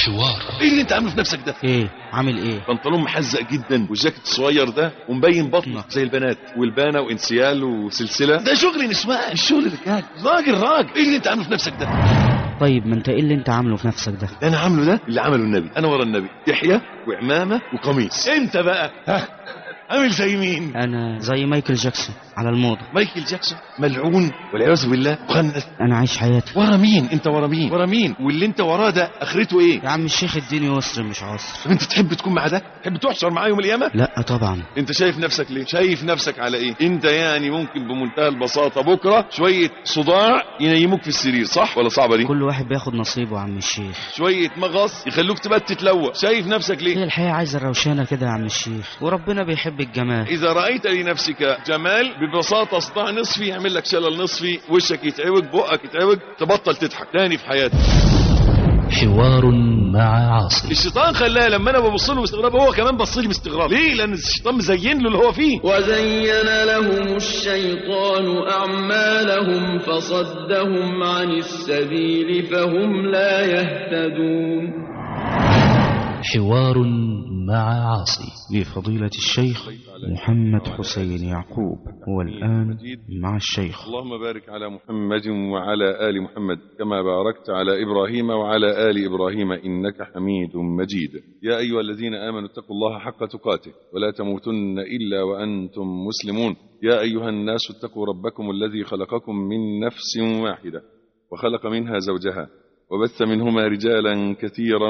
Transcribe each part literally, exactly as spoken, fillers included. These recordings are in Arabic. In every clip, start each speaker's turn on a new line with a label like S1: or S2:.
S1: حوار. ايه اللي انت عامله في نفسك ده؟
S2: ايه عامل ايه؟
S1: بنطلون محزق جدا والجاكيت الصغير ده ومبين بطنك زي البنات والبانه وانسيال وسلسله. ده شغل نسوان مش شغل رجال. راجل راجل. ايه اللي انت عامله في نفسك ده؟
S2: طيب ما انت ايه اللي انت عامله في نفسك ده؟
S1: ده انا عامله ده اللي عمله النبي. انا ورا النبي تحية وعمامه وقميص. انت بقى ها عامل زي مين؟
S2: انا زي مايكل جاكسون على الموضة.
S1: مايكل جاكسون ملعون والعياذ بالله مخنث.
S2: انا عايش حياتي.
S1: ورا مين؟ انت ورا مين؟ ورا مين؟ واللي انت وراه ده اخرته ايه؟
S2: يا عم الشيخ اديني يسر مش عسر.
S1: طب انت تحب تكون مع ده؟ تحب تحشر معاه يوم القيامه؟
S2: لا طبعا.
S1: انت شايف نفسك ليه؟ شايف نفسك على ايه؟ انت يعني ممكن بمنتهى البساطه بكره شويه صداع ينيموك في السرير، صح ولا صعبه دي؟
S2: كل واحد بياخد نصيبه يا عم الشيخ.
S1: شويه مغص يخلوك تبقى تتلوى. شايف نفسك ليه؟
S2: هي الحياة عايزة الروشانة كده يا عم الشيخ، وربنا بيحب الجمال.
S1: اذا رأيت لنفسك جمال ببساطة صداع نصفي يعمل لك شلل نصفي، وشك يتعوج، بقك يتعوج، تبطل تضحك تاني في حياتك.
S3: حوار مع عاصي.
S1: الشيطان خلاه لما انا ببص له باستغراب هو كمان بص لي باستغراب. ليه؟ لان الشيطان مزين له اللي هو فيه.
S4: وزين لهم الشيطان اعمالهم فصدهم عن السبيل فهم لا يهتدون.
S3: حوار مع عاصي
S2: لفضيلة الشيخ محمد حسين يعقوب. والآن مع الشيخ.
S1: اللهم بارك على محمد وعلى آل محمد كما باركت على إبراهيم وعلى آل إبراهيم إنك حميد مجيد. يا أيها الذين آمنوا اتقوا الله حق تقاته ولا تموتن إلا وأنتم مسلمون. يا أيها الناس اتقوا ربكم الذي خلقكم من نفس واحدة وخلق منها زوجها وبث منهما رجالا كثيرا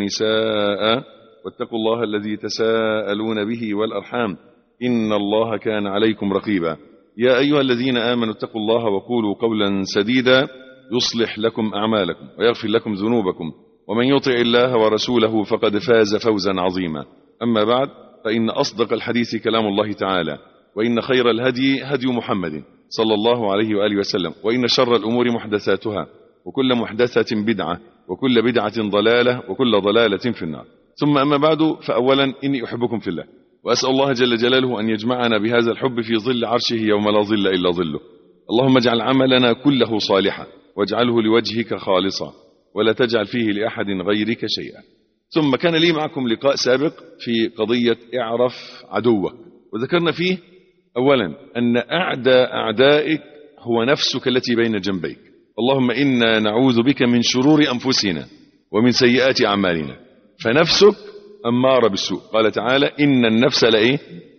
S1: ونساء واتقوا الله الذي تساءلون به والأرحام إن الله كان عليكم رقيبا. يا أيها الذين آمنوا اتقوا الله وقولوا قولا سديدا يصلح لكم أعمالكم ويغفر لكم ذنوبكم ومن يطع الله ورسوله فقد فاز فوزا عظيما. أما بعد فإن أصدق الحديث كلام الله تعالى وإن خير الهدي هدي محمد صلى الله عليه وآله وسلم وإن شر الأمور محدثاتها وكل محدثة بدعة وكل بدعة ضلالة وكل ضلالة في النار. ثم أما بعد فأولا إني أحبكم في الله وأسأل الله جل جلاله أن يجمعنا بهذا الحب في ظل عرشه يوم لا ظل إلا ظله. اللهم اجعل عملنا كله صالحا واجعله لوجهك خالصا ولا تجعل فيه لأحد غيرك شيئا. ثم كان لي معكم لقاء سابق في قضية اعرف عدوك، وذكرنا فيه أولا أن أعدى أعدائك هو نفسك التي بين جنبيك. اللهم إنا نعوذ بك من شرور أنفسنا ومن سيئات أعمالنا. فنفسك أمارة بالسوء، قال تعالى إن النفس لإيه؟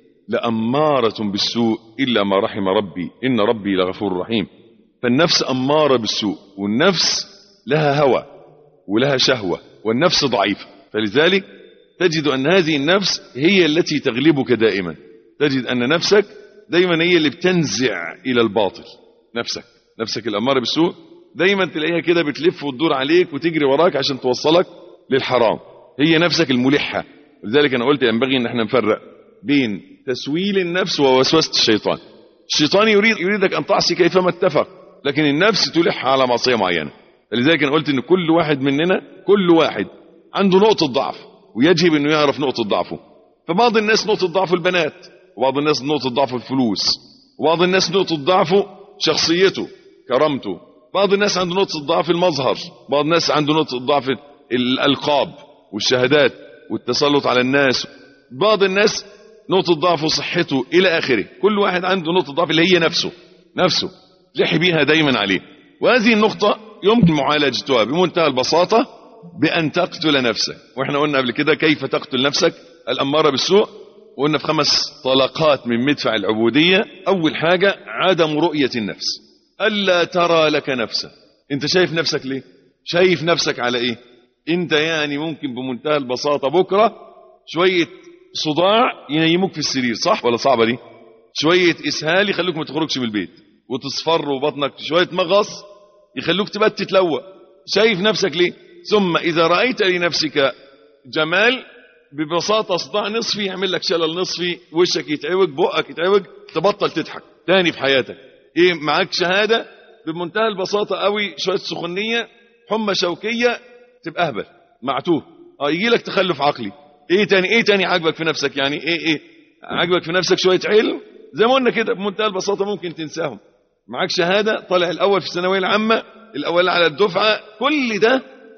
S1: لأمارة بالسوء إلا ما رحم ربي إن ربي لغفور رحيم. فالنفس أمارة بالسوء، والنفس لها هوى ولها شهوة، والنفس ضعيفة، فلذلك تجد أن هذه النفس هي التي تغلبك دائما. تجد أن نفسك دائما هي اللي بتنزع إلى الباطل. نفسك نفسك الأمارة بالسوء دايما تلاقيها كده بتلف وتدور عليك وتجري وراك عشان توصلك للحرام. هي نفسك الملحة. لذلك أنا قلت ينبغي أن احنا نفرق بين تسويل النفس ووسوسة الشيطان. الشيطان يريد يريدك أن تعصي كيفما اتفق، لكن النفس تلح على معصية معينة. لذلك أنا قلت أن كل واحد مننا كل واحد عنده نقطة ضعف ويجب أنه يعرف نقطة ضعفه. فبعض الناس نقطة ضعفه البنات، وبعض الناس نقطة ضعفه الفلوس، وبعض الناس نقطة ضعفه شخصيته كرامته، بعض الناس عنده نقطة ضعف المظهر، بعض الناس عنده نقطة ضعف الألقاب والشهادات والتسلط على الناس، بعض الناس نقطة ضعفه صحته إلى آخره. كل واحد عنده نقطة ضعف اللي هي نفسه نفسه لحي بيها دايما عليه. وهذه النقطة يمكن معالجتها بمنتهى البساطة بأن تقتل نفسك. وإحنا قلنا قبل كده كيف تقتل نفسك الأمارة بالسوء، وقلنا في خمس طلقات من مدفع العبودية. أول حاجة عدم رؤية النفس، ألا ترى لك نفسك. أنت شايف نفسك ليه؟ شايف نفسك على إيه؟ أنت يعني ممكن بمنتهى البساطة بكرة شوية صداع ينيموك في السرير، صح ولا صعبة دي؟ شوية إسهال يخلوك ما تخرجش من البيت وتصفر وبطنك، شوية مغص يخلوك تبقى تتلوى. شايف نفسك ليه؟ ثم إذا رأيت لنفسك جمال ببساطة صداع نصفي يعمل لك شلل نصفي، وشك يتعوج، بقك يتعوج، تبطل تضحك تاني في حياتك. ايه معاك شهادة بمنتهى البساطة قوي، شوية سخونية، حمى شوكية، تبقى اهبل معتوه، اه يجي لك تخلف عقلي. ايه تاني ايه تاني عاجبك في نفسك؟ يعني ايه ايه عاجبك في نفسك؟ شوية علم زي ما قلنا كده بمنتهى البساطة ممكن تنساهم. معاك شهادة، طالع الاول في الثانوية العامة، الاول على الدفعة، كل ده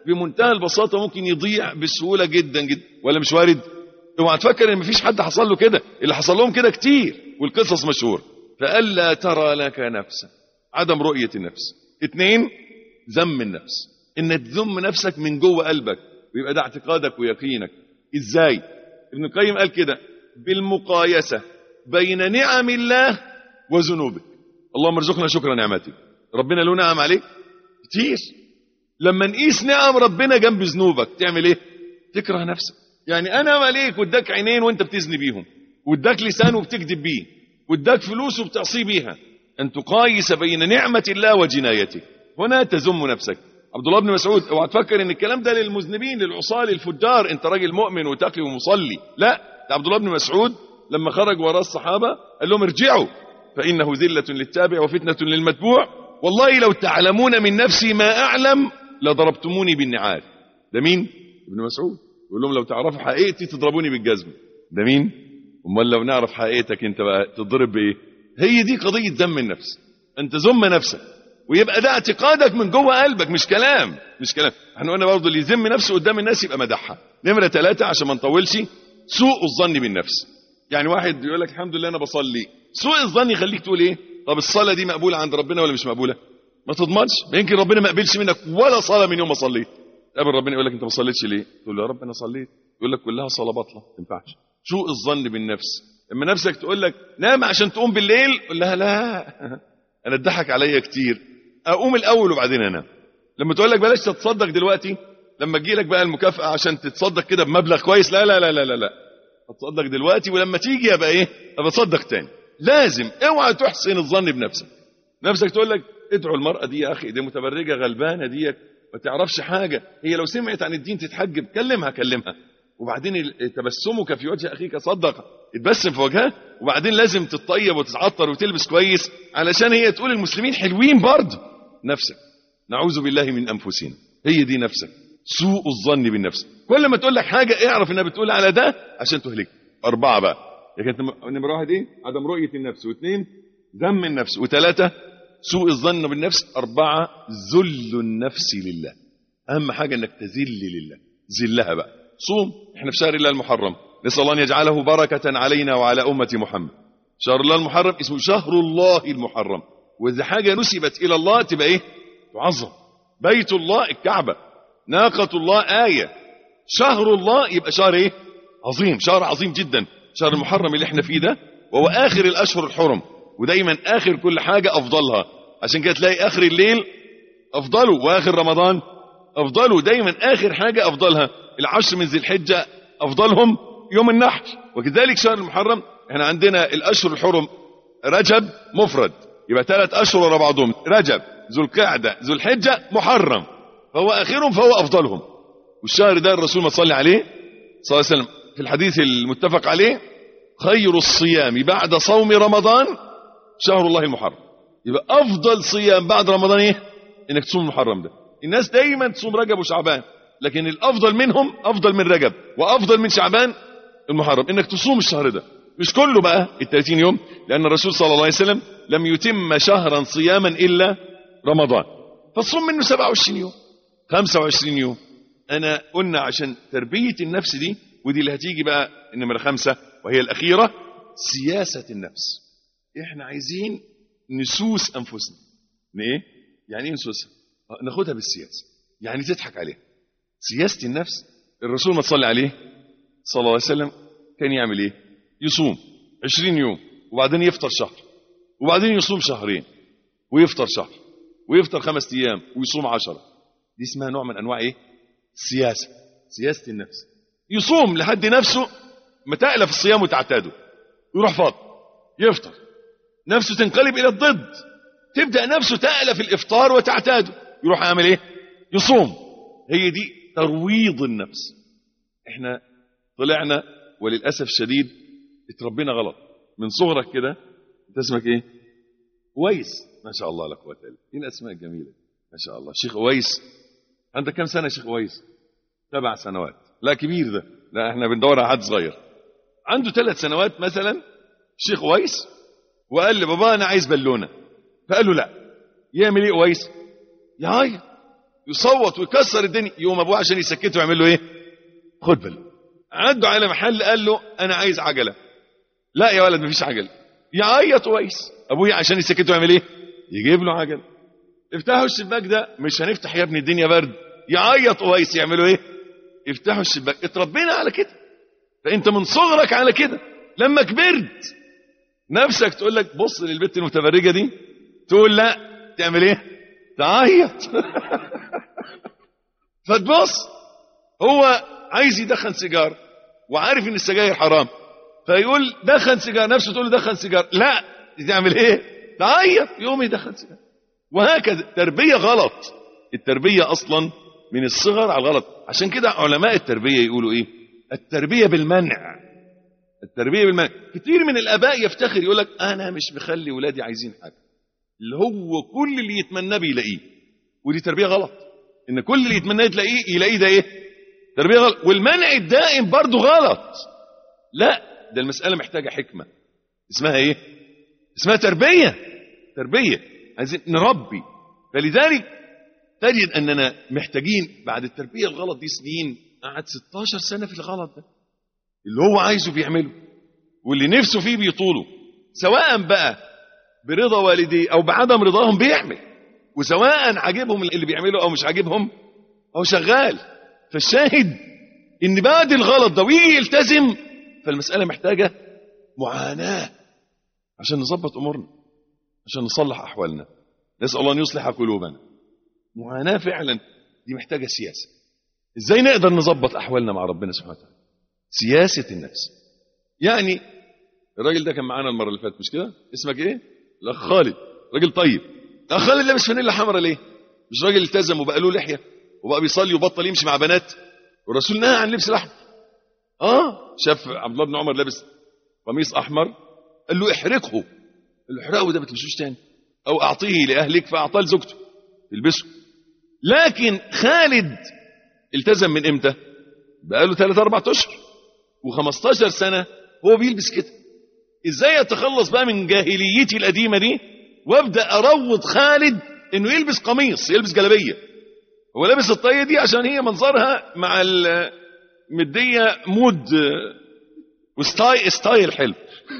S1: بمنتهى البساطة ممكن يضيع بسهولة جدا جدا، ولا مش وارد؟ اوعى تفكر ان مفيش حد حصل له كده، اللي حصل لهم كده كتير والقصص مشهور. فألا ترى لك نفسا، عدم رؤية النفس. اتنين، ذم النفس، ان تذم نفسك من جوه قلبك ويبقى ده اعتقادك ويقينك. ازاي؟ ابن القيم قال كده: بالمقايسة بين نعم الله وذنوبك. اللهم ارزقنا شكر نعمتك. ربنا له نعم عليك كتير، لما نقيس نعم ربنا جنب ذنوبك تعمل ايه؟ تكره نفسك. يعني انا عليك واداك عينين وانت بتزني بيهم، واداك لسان وبتكذب بيه، واداك فلوس وبتعصي بيها، ان تقايس بين نعمة الله وجنايته، هنا تذم نفسك. عبد الله بن مسعود، اوعى تفكر ان الكلام ده للمذنبين للعصاة للفجار، انت راجل مؤمن وتقي ومصلي، لا، ده عبد الله بن مسعود لما خرج وراء الصحابة قال لهم ارجعوا فإنه ذلة للتابع وفتنة للمتبوع، والله لو تعلمون من نفسي ما أعلم لضربتموني بالنعال. ده مين؟ ابن مسعود يقول لهم لو تعرفوا حقيقتي تضربوني بالجزم. ده مين؟ امال لو نعرف حقيقتك انت بقى تضرب بايه؟ هي دي قضية ذم النفس، انت ذم نفسك ويبقى ده اعتقادك من جوه قلبك، مش كلام مش كلام. احنا قلنا برضه اللي يذم نفسه قدام الناس يبقى مدحها. نمرة ثلاثة عشان ما نطولش، سوء الظن بالنفس. يعني واحد يقول لك الحمد لله انا بصلي، سوء الظن يخليك تقول ايه؟ طب الصلاة دي مقبولة عند ربنا ولا مش مقبولة؟ ما تضمنش، ما يمكن ربنا ما قبلش منك ولا صلاة من يوم ما صليت. قبل ربنا يقول لك انت ما صليتش ليه؟ تقول له يا رب انا صليت، يقول لك كلها صلاة باطلة ما تنفعش. سوء الظن بالنفس. اما نفسك تقول لك نام عشان تقوم بالليل، قول لها لا انا اتضحك عليا كتير، اقوم الاول وبعدين انام. لما تقول لك بلاش تتصدق دلوقتي، لما تجي لك بقى المكافأة عشان تتصدق كده بمبلغ كويس، لا لا لا لا لا لا اتصدق دلوقتي ولما تيجي يبقى ايه؟ ابقى اتصدق تاني. لازم اوعى تحسن الظن بنفسك. نفسك تقول لك ادعوا المرأة دي يا اخي، دي متبرجة غلبانة دي ما تعرفش حاجة، هي لو سمعت عن الدين تتحجب، كلمها كلمها. وبعدين تبسمك في وجه اخيك صدق، اتبسم في وجهها. وبعدين لازم تتطيب وتتعطر وتلبس كويس علشان هي تقول المسلمين حلوين برضه. نفسك، نعوذ بالله من انفسنا، هي دي نفسك، سوء الظن بالنفس. كل ما تقول لك حاجة اعرف انها بتقول على ده عشان تهلك. أربعة بقى، لكن نمرة واحد ايه؟ عدم رؤية النفس، واثنين ذم النفس، وثلاثة سوء الظن بالنفس، أربعة ذل النفس لله. أهم حاجة انك تذل لله، ذلها بقى. صوم، احنا في شهر الله المحرم، نسأل الله أن يجعله بركة علينا وعلى أمة محمد. شهر الله المحرم اسمه شهر الله المحرم، وإذا حاجة نسبت إلى الله تبقى ايه؟ تعظم. بيت الله الكعبة، ناقة الله آية، شهر الله يبقى شهر ايه؟ عظيم، شهر عظيم جدا. شهر المحرم اللي احنا فيه ده وهو آخر الأشهر الحرم، ودايما آخر كل حاجة أفضلها، عشان كده تلاقي آخر الليل أفضله وآخر رمضان أفضله، دايما آخر حاجة أفضلها. العشر من ذي الحجة أفضلهم يوم النحر. وكذلك شهر المحرم، احنا عندنا الأشهر الحرم رجب مفرد، يبقى ثلاث أشهر ورا بعضهم، رجب ذو القعدة ذو الحجة محرم، فهو آخرهم فهو أفضلهم. والشهر ده الرسول ما صلى عليه صلى الله عليه وسلم في الحديث المتفق عليه: خير الصيام بعد صوم رمضان شهر الله المحرم. يبقى أفضل صيام بعد رمضان ايه؟ انك تصوم المحرم ده. الناس دايما تصوم رجب وشعبان، لكن الأفضل منهم أفضل من رجب وأفضل من شعبان المحرم انك تصوم الشهر ده، مش كله بقى الثلاثين يوم، لأن الرسول صلى الله عليه وسلم لم يتم شهرا صياما إلا رمضان، فتصوم منه سبعة وعشرين يوم خمسة وعشرين يوم. أنا قلنا عشان تربية النفس دي، ودي اللي هتيجي بقى النمرة خمسة وهي الأخيرة، سياسة النفس. إحنا عايزين نسوس أنفسنا. إيه؟ يعني إيه نسوسها؟ ناخدها بالسياسة، يعني تضحك عليها. سياسة النفس، الرسول ما تصلي عليه صلى الله عليه وسلم كان يعمل إيه؟ يصوم عشرين يوم وبعدين يفطر شهر، وبعدين يصوم شهرين ويفطر شهر، ويفطر خمس أيام ويصوم عشرة. دي اسمها نوع من أنواع إيه؟ سياسة، سياسة النفس. يصوم لحد نفسه ما تألف الصيام وتعتاده، يروح فاض يفطر، نفسه تنقلب إلى الضد، تبدأ نفسه تألف الإفطار وتعتاده، يروح يعمل إيه؟ يصوم. هي دي ترويض النفس. إحنا طلعنا وللأسف الشديد اتربينا غلط من صغرك كده. انت اسمك ايه؟ ويس، ما شاء الله لا قوه الا بالله. ايه الاسماء الجميله ما شاء الله. شيخ ويس، عندك كم سنه يا شيخ ويس؟ سبع سنوات. لا كبير ده، لا احنا بندور على حد صغير. عنده ثلاث سنوات مثلا الشيخ ويس، وقال لبابا انا عايز بالونه، فقال له لا. يعمل ايه ويس؟ يعيط. يصوت ويكسر الدنيا، يوم ابوه عشان يسكته يعمل له ايه؟ خد بالك. عدوا على محل قال له انا عايز عجله. لا يا ولد مفيش عجله. يعيط ويس. ابوه عشان يسكته يعمل ايه؟ يجيب له عجله. افتحوا الشباك ده. مش هنفتح يا ابني الدنيا برد. يعيط ويس. يعملوا ايه؟ يفتحوا الشباك. اتربينا على كده، فانت من صغرك على كده. لما كبرت نفسك تقول لك بص للبنت المتبرجه دي، تقول لا، تعمل ايه؟ تعيط. فتبص هو عايز يدخن سيجار وعارف ان السجاير حرام، فيقول دخن سيجار، نفسه تقول له دخن سيجار، لا، تعمل ايه؟ تعيط، يقوم يدخن سيجار. وهكذا. تربيه غلط. التربيه اصلا من الصغر على الغلط. عشان كده علماء التربيه يقولوا ايه؟ التربيه بالمنع. التربيه بالمنع. كتير من الاباء يفتخر يقول لك انا مش بخلي ولادي عايزين حاجه، اللي هو كل اللي يتمناه بيلاقيه. ودي تربيه غلط. ان كل اللي يتمناه تلاقيه يلاقيه، ده ايه؟ تربيه غلط. والمنع الدائم برضه غلط. لا، ده المساله محتاجه حكمه. اسمها ايه؟ اسمها تربيه. تربيه عايزين نربي. فلذلك تجد اننا محتاجين بعد التربيه الغلط دي سنين. قعد ستاشر سنه في الغلط ده، اللي هو عايزه بيعمله واللي نفسه فيه بيطوله، سواء بقى برضا والديه او بعدم رضاهم بيعمل، وسواء عاجبهم اللي بيعمله او مش عاجبهم او شغال. فالشاهد ان بعد الغلط ده ويجي يلتزم، فالمساله محتاجه معاناه عشان نظبط امورنا، عشان نصلح احوالنا. نسال الله ان يصلح قلوبنا. معاناه فعلا دي محتاجه سياسه. ازاي نقدر نظبط احوالنا مع ربنا سبحانه وتعالى؟ سياسه النفس. يعني الراجل ده كان معانا المره اللي فاتت، مش كده؟ اسمك ايه؟ الاخ خالد. راجل طيب. الاخ خالد لابس فانيلا حمراء ليه؟ مش راجل التزم وبقى له لحيه وبقى بيصلي وبطل يمشي مع بنات، والرسول نهى عن لبس الاحمر. اه شاف عبد الله بن عمر لابس قميص احمر، قال له احرقه. قال له احرقه ده ما تلبسوش تاني، او اعطيه لاهلك، فاعطاه لزوجته تلبسه. لكن خالد التزم من امتى؟ بقى له ثلاثة أربعة اشهر وخمستاشر سنه هو بيلبس كده. ازاي اتخلص بقى من جاهليتي القديمه دي وابدا اروض خالد انه يلبس قميص، يلبس جلابيه؟ هو لابس الطاقيه دي عشان هي منظرها مع المديه مود وستايل ستايل حلو.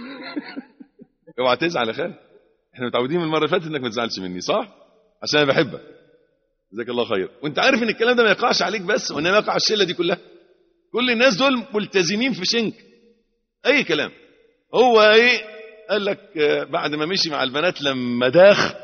S1: اوعى تزعل يا خالد، احنا متعودين من المره اللي فاتت انك ما تزعلش مني، صح؟ عشان انا بحبك. جزاك الله خير. وانت عارف ان الكلام ده ما يقعش عليك بس، وانما يقع على الشله دي كلها. كل الناس دول ملتزمين في شنك اي كلام. هو ايه؟ قال لك بعد ما مشي مع البنات لما داخ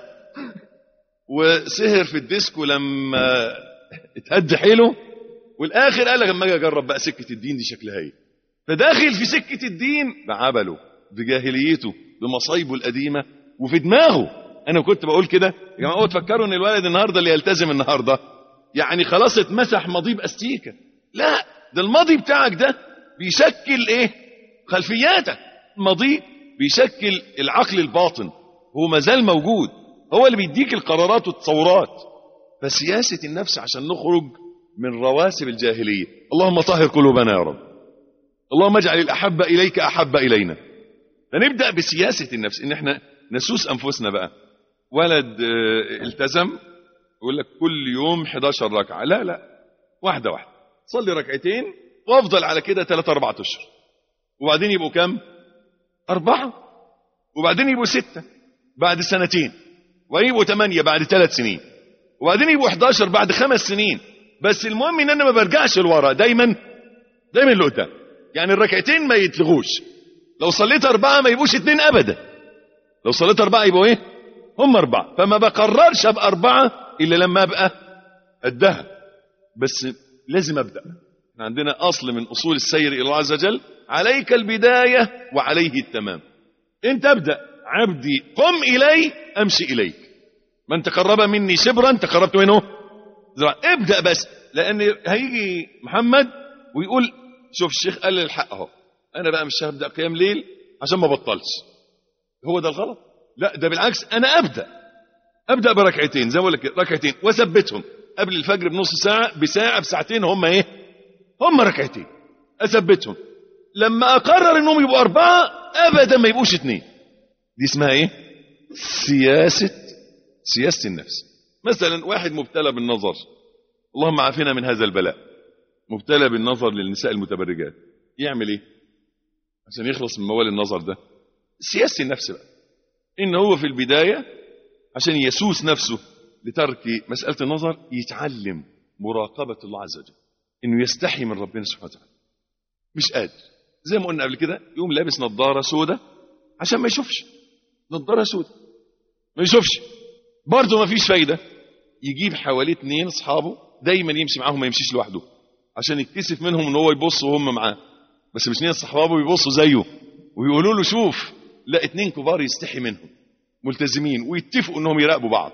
S1: وسهر في الديسكو لما اتهد حيله، والاخر قال لك لما اجي اجرب بقى سكه الدين دي شكلها ايه. فداخل في سكه الدين بعبله، بجاهليته، بمصايبه القديمه، وفي دماغه. انا كنت بقول كده يا جماعه، اوعوا تفكروا ان الولد النهارده اللي يلتزم النهارده يعني خلاص اتمسح ماضيه باستيكه. لا، ده الماضي بتاعك ده بيشكل ايه؟ خلفياتك. ماضيه بيشكل العقل الباطن، هو ما زال موجود، هو اللي بيديك القرارات والتصورات. فسياسه النفس عشان نخرج من رواسب الجاهليه. اللهم طهر قلوبنا يا رب. اللهم اجعل الاحب اليك احب الينا. فنبدا بسياسه النفس، ان احنا نسوس انفسنا بقى. ولد التزم يقول لك كل يوم حداشر ركعه. لا لا، واحده واحده. صلي ركعتين وافضل على كده ثلاثة أربعة اشهر، وبعدين يبقوا كام؟ أربعة، وبعدين يبقوا ستة بعد سنتين، وبعدين يبقوا ثمانية بعد ثلاث سنين، وبعدين يبقوا حداشر بعد خمس سنين. بس المهم ان انا ما برجعش لورا، دايما دايما لقدام. يعني الركعتين ما يتلغوش. لو صليت أربعة ما يبقوش اتنين أبدا. لو صليت أربعة يبقوا إيه؟ هم أربعة. فما بقررش أبقى أربعة إلا لما أبقى قدها. بس لازم أبدأ. احنا عندنا أصل من أصول السير إلى الله عز وجل: عليك البداية وعليه التمام. أنت أبدأ. عبدي قم إلي أمشي إليك، من تقرب مني شبرا تقربت منه ذراعا. ابدأ بس، لأن هيجي محمد ويقول شوف الشيخ قال لي الحق اهو، انا بقى مش هبدا قيام ليل عشان ما بطلش. هو ده الغلط. لا، ده بالعكس، انا ابدا ابدا بركعتين زي ما بقول لك، ركعتين واثبتهم قبل الفجر بنص ساعه، بساعه، بساعتين. هم ايه؟ هم ركعتين اثبتهم. لما اقرر انهم يبقوا اربعه ابدا ما يبقوش اثنين. دي اسمها ايه؟ سياسه سياسه النفس. مثلا واحد مبتلى بالنظر، اللهم عافنا من هذا البلاء، مبتلى بالنظر للنساء المتبرجات، يعمل ايه عشان يخلص من موال النظر ده؟ سياسة النفس بقى، ان هو في البداية عشان يسوس نفسه لترك مسألة النظر يتعلم مراقبة الله عز وجل، انه يستحي من ربنا سبحانه وتعالى. مش قادر زي ما قلنا قبل كده، يقوم لابس نظارة سودة عشان ما يشوفش، نظارة سودة ما يشوفش، برضه ما فيش فايدة. يجيب حواليه اتنين اصحابه دايما يمشي معاهم، ما يمشيش لوحده، عشان يكتسف منهم ان هو يبص وهم معاه، بس مش اتنين صحابه بيبصوا زيه ويقولوا له شوف، لا اتنين كبار يستحي منهم ملتزمين ويتفقوا انهم يراقبوا بعض.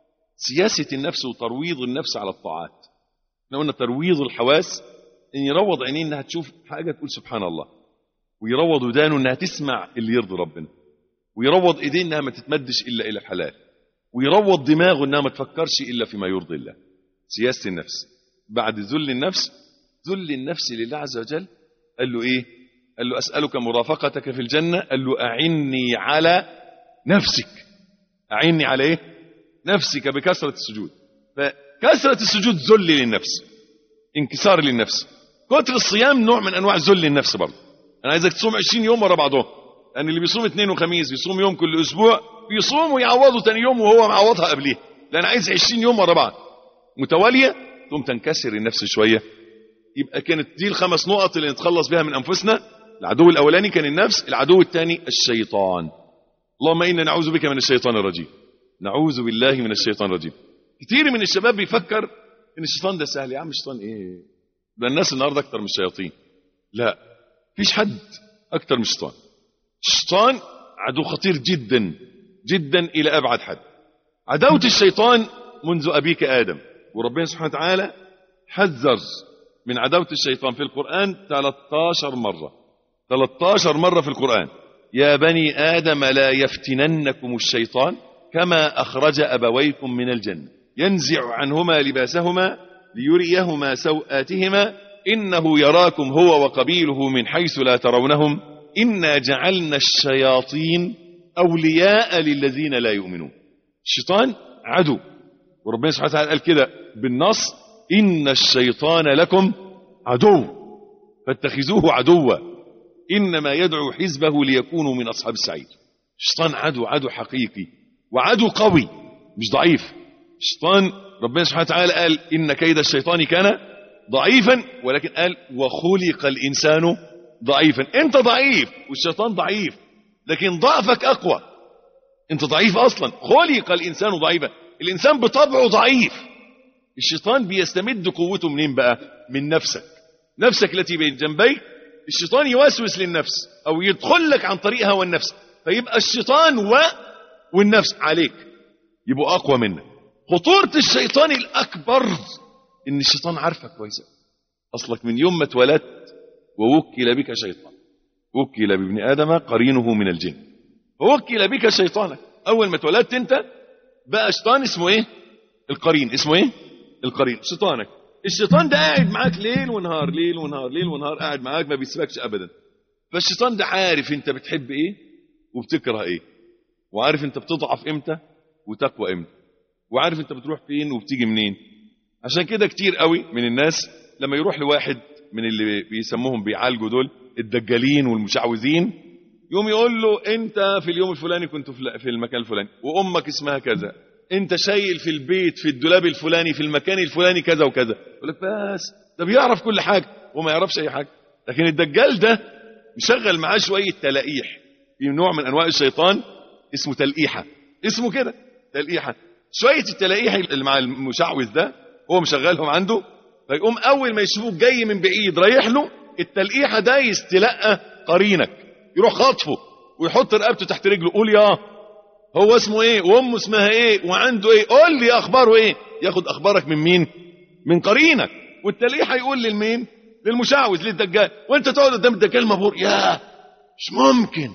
S1: سياسة النفس وترويض النفس على الطاعات. احنا قلنا ترويض الحواس، ان يروض عينيه انها تشوف حاجة تقول سبحان الله، ويروض ودانه انها تسمع اللي يرضي ربنا، ويروض ايديه انها ما تتمدش الا الى الحلال، ويروض دماغه انها ما تفكرش الا فيما يرضي الله. سياسة النفس. بعد ذل النفس، ذل النفس لله عز وجل، قال له ايه؟ قال له اسألك مرافقتك في الجنة، قال له اعني على نفسك. اعني على ايه؟ نفسك بكثرة السجود. فكثرة السجود ذل للنفس، انكسار للنفس. كتر الصيام نوع من انواع ذل النفس برضه. انا عايزك تصوم عشرين يوم ورا بعضهم، لان يعني اللي بيصوم اثنين وخميس بيصوم يوم كل اسبوع، بيصوم ويعوضه ثاني يوم وهو معوضها قبليه. لان عايز عشرين يوم ورا بعض متواليه، ثم تنكسر النفس شويه. يبقى كانت دي الخمس نقط اللي نتخلص بها من انفسنا. العدو الاولاني كان النفس، العدو الثاني الشيطان. اللهم انا نعوذ بك من الشيطان الرجيم، نعوذ بالله من الشيطان الرجيم. كتير من الشباب بيفكر ان الشيطان ده سهل. يا عم الشيطان ايه ده؟ الناس النهارده اكتر من الشياطين. لا، فيش حد اكتر من الشيطان. الشيطان عدو خطير جدا جدا الى ابعد حد. عداوة الشيطان منذ ابيك ادم، وربنا سبحانه وتعالى حذر من عداوة الشيطان في القرآن ثلاثة عشر مرة. ثلاثة عشر مرة في القرآن. يا بني آدم لا يفتننكم الشيطان كما أخرج أبويكم من الجنة ينزع عنهما لباسهما ليريهما سوآتهما إنه يراكم هو وقبيله من حيث لا ترونهم إنا جعلنا الشياطين أولياء للذين لا يؤمنون. الشيطان عدو، وربنا سبحانه وتعالى قال كده بالنص: إن الشيطان لكم عدو فاتخذوه عدوا إنما يدعو حزبه ليكونوا من أصحاب السعير. الشيطان عدو، عدو حقيقي، وعدو قوي مش ضعيف. الشيطان ربنا سبحانه وتعالى قال إن كيد الشيطان كان ضعيفا، ولكن قال وخلق الإنسان ضعيفا. أنت ضعيف والشيطان ضعيف، لكن ضعفك أقوى. أنت ضعيف أصلا، خلق الإنسان ضعيفا. الإنسان بطبعه ضعيف. الشيطان بيستمد قوته منين بقى؟ من نفسك. نفسك التي بين جنبيك. الشيطان يوسوس للنفس أو يدخل لك عن طريق هوى النفس، فيبقى الشيطان و... والنفس عليك يبقوا أقوى منك. خطورة الشيطان الأكبر إن الشيطان عارفك كويس. أصلك من يوم ما اتولدت ووكل بك شيطان، وكل بابن آدم قرينه من الجن، فوكل بك شيطانك. أول ما اتولدت أنت بقى شيطان اسمه إيه؟ القرين. اسمه إيه؟ القرين، شيطانك. الشيطان ده قاعد معاك ليل ونهار، ليل ونهار، ليل ونهار، قاعد معاك ما بيسيبكش أبدا. فالشيطان ده عارف أنت بتحب إيه وبتكره إيه، وعارف أنت بتضعف إمتى وتقوى إمتى، وعارف أنت بتروح فين وبتيجي منين. عشان كده كتير قوي من الناس لما يروح لواحد من اللي بيسموهم بيعالجوا دول الدجالين والمشعوذين، يوم يقول له انت في اليوم الفلاني كنت في المكان الفلاني، وامك اسمها كذا، انت شايل في البيت في الدولاب الفلاني في المكان الفلاني كذا وكذا. يقول لك بس ده بيعرف كل حاجه وما يعرفش اي حاجه. لكن الدجال ده مشغل معاه شويه تلقيح، في نوع من انواع الشيطان اسمه تلقيحه، اسمه كده تلقيحه. شويه التلقيح اللي مع المشعوذ ده هو مشغلهم عنده، فيقوم اول ما يشوفوك جاي من بعيد رايح له التلقيحه ده يستلقى قرينك، يروح خاطفه ويحط رقبته تحت رجله. قول يا هو اسمه ايه وامه اسمها ايه وعنده ايه، قول لي اخباره ايه. ياخد اخبارك من مين؟ من قرينك. والتلقيحه يقول للمين؟ للمشعوذ، للدجال. وانت تقعد قدام الدجال مبهور، يا مش ممكن،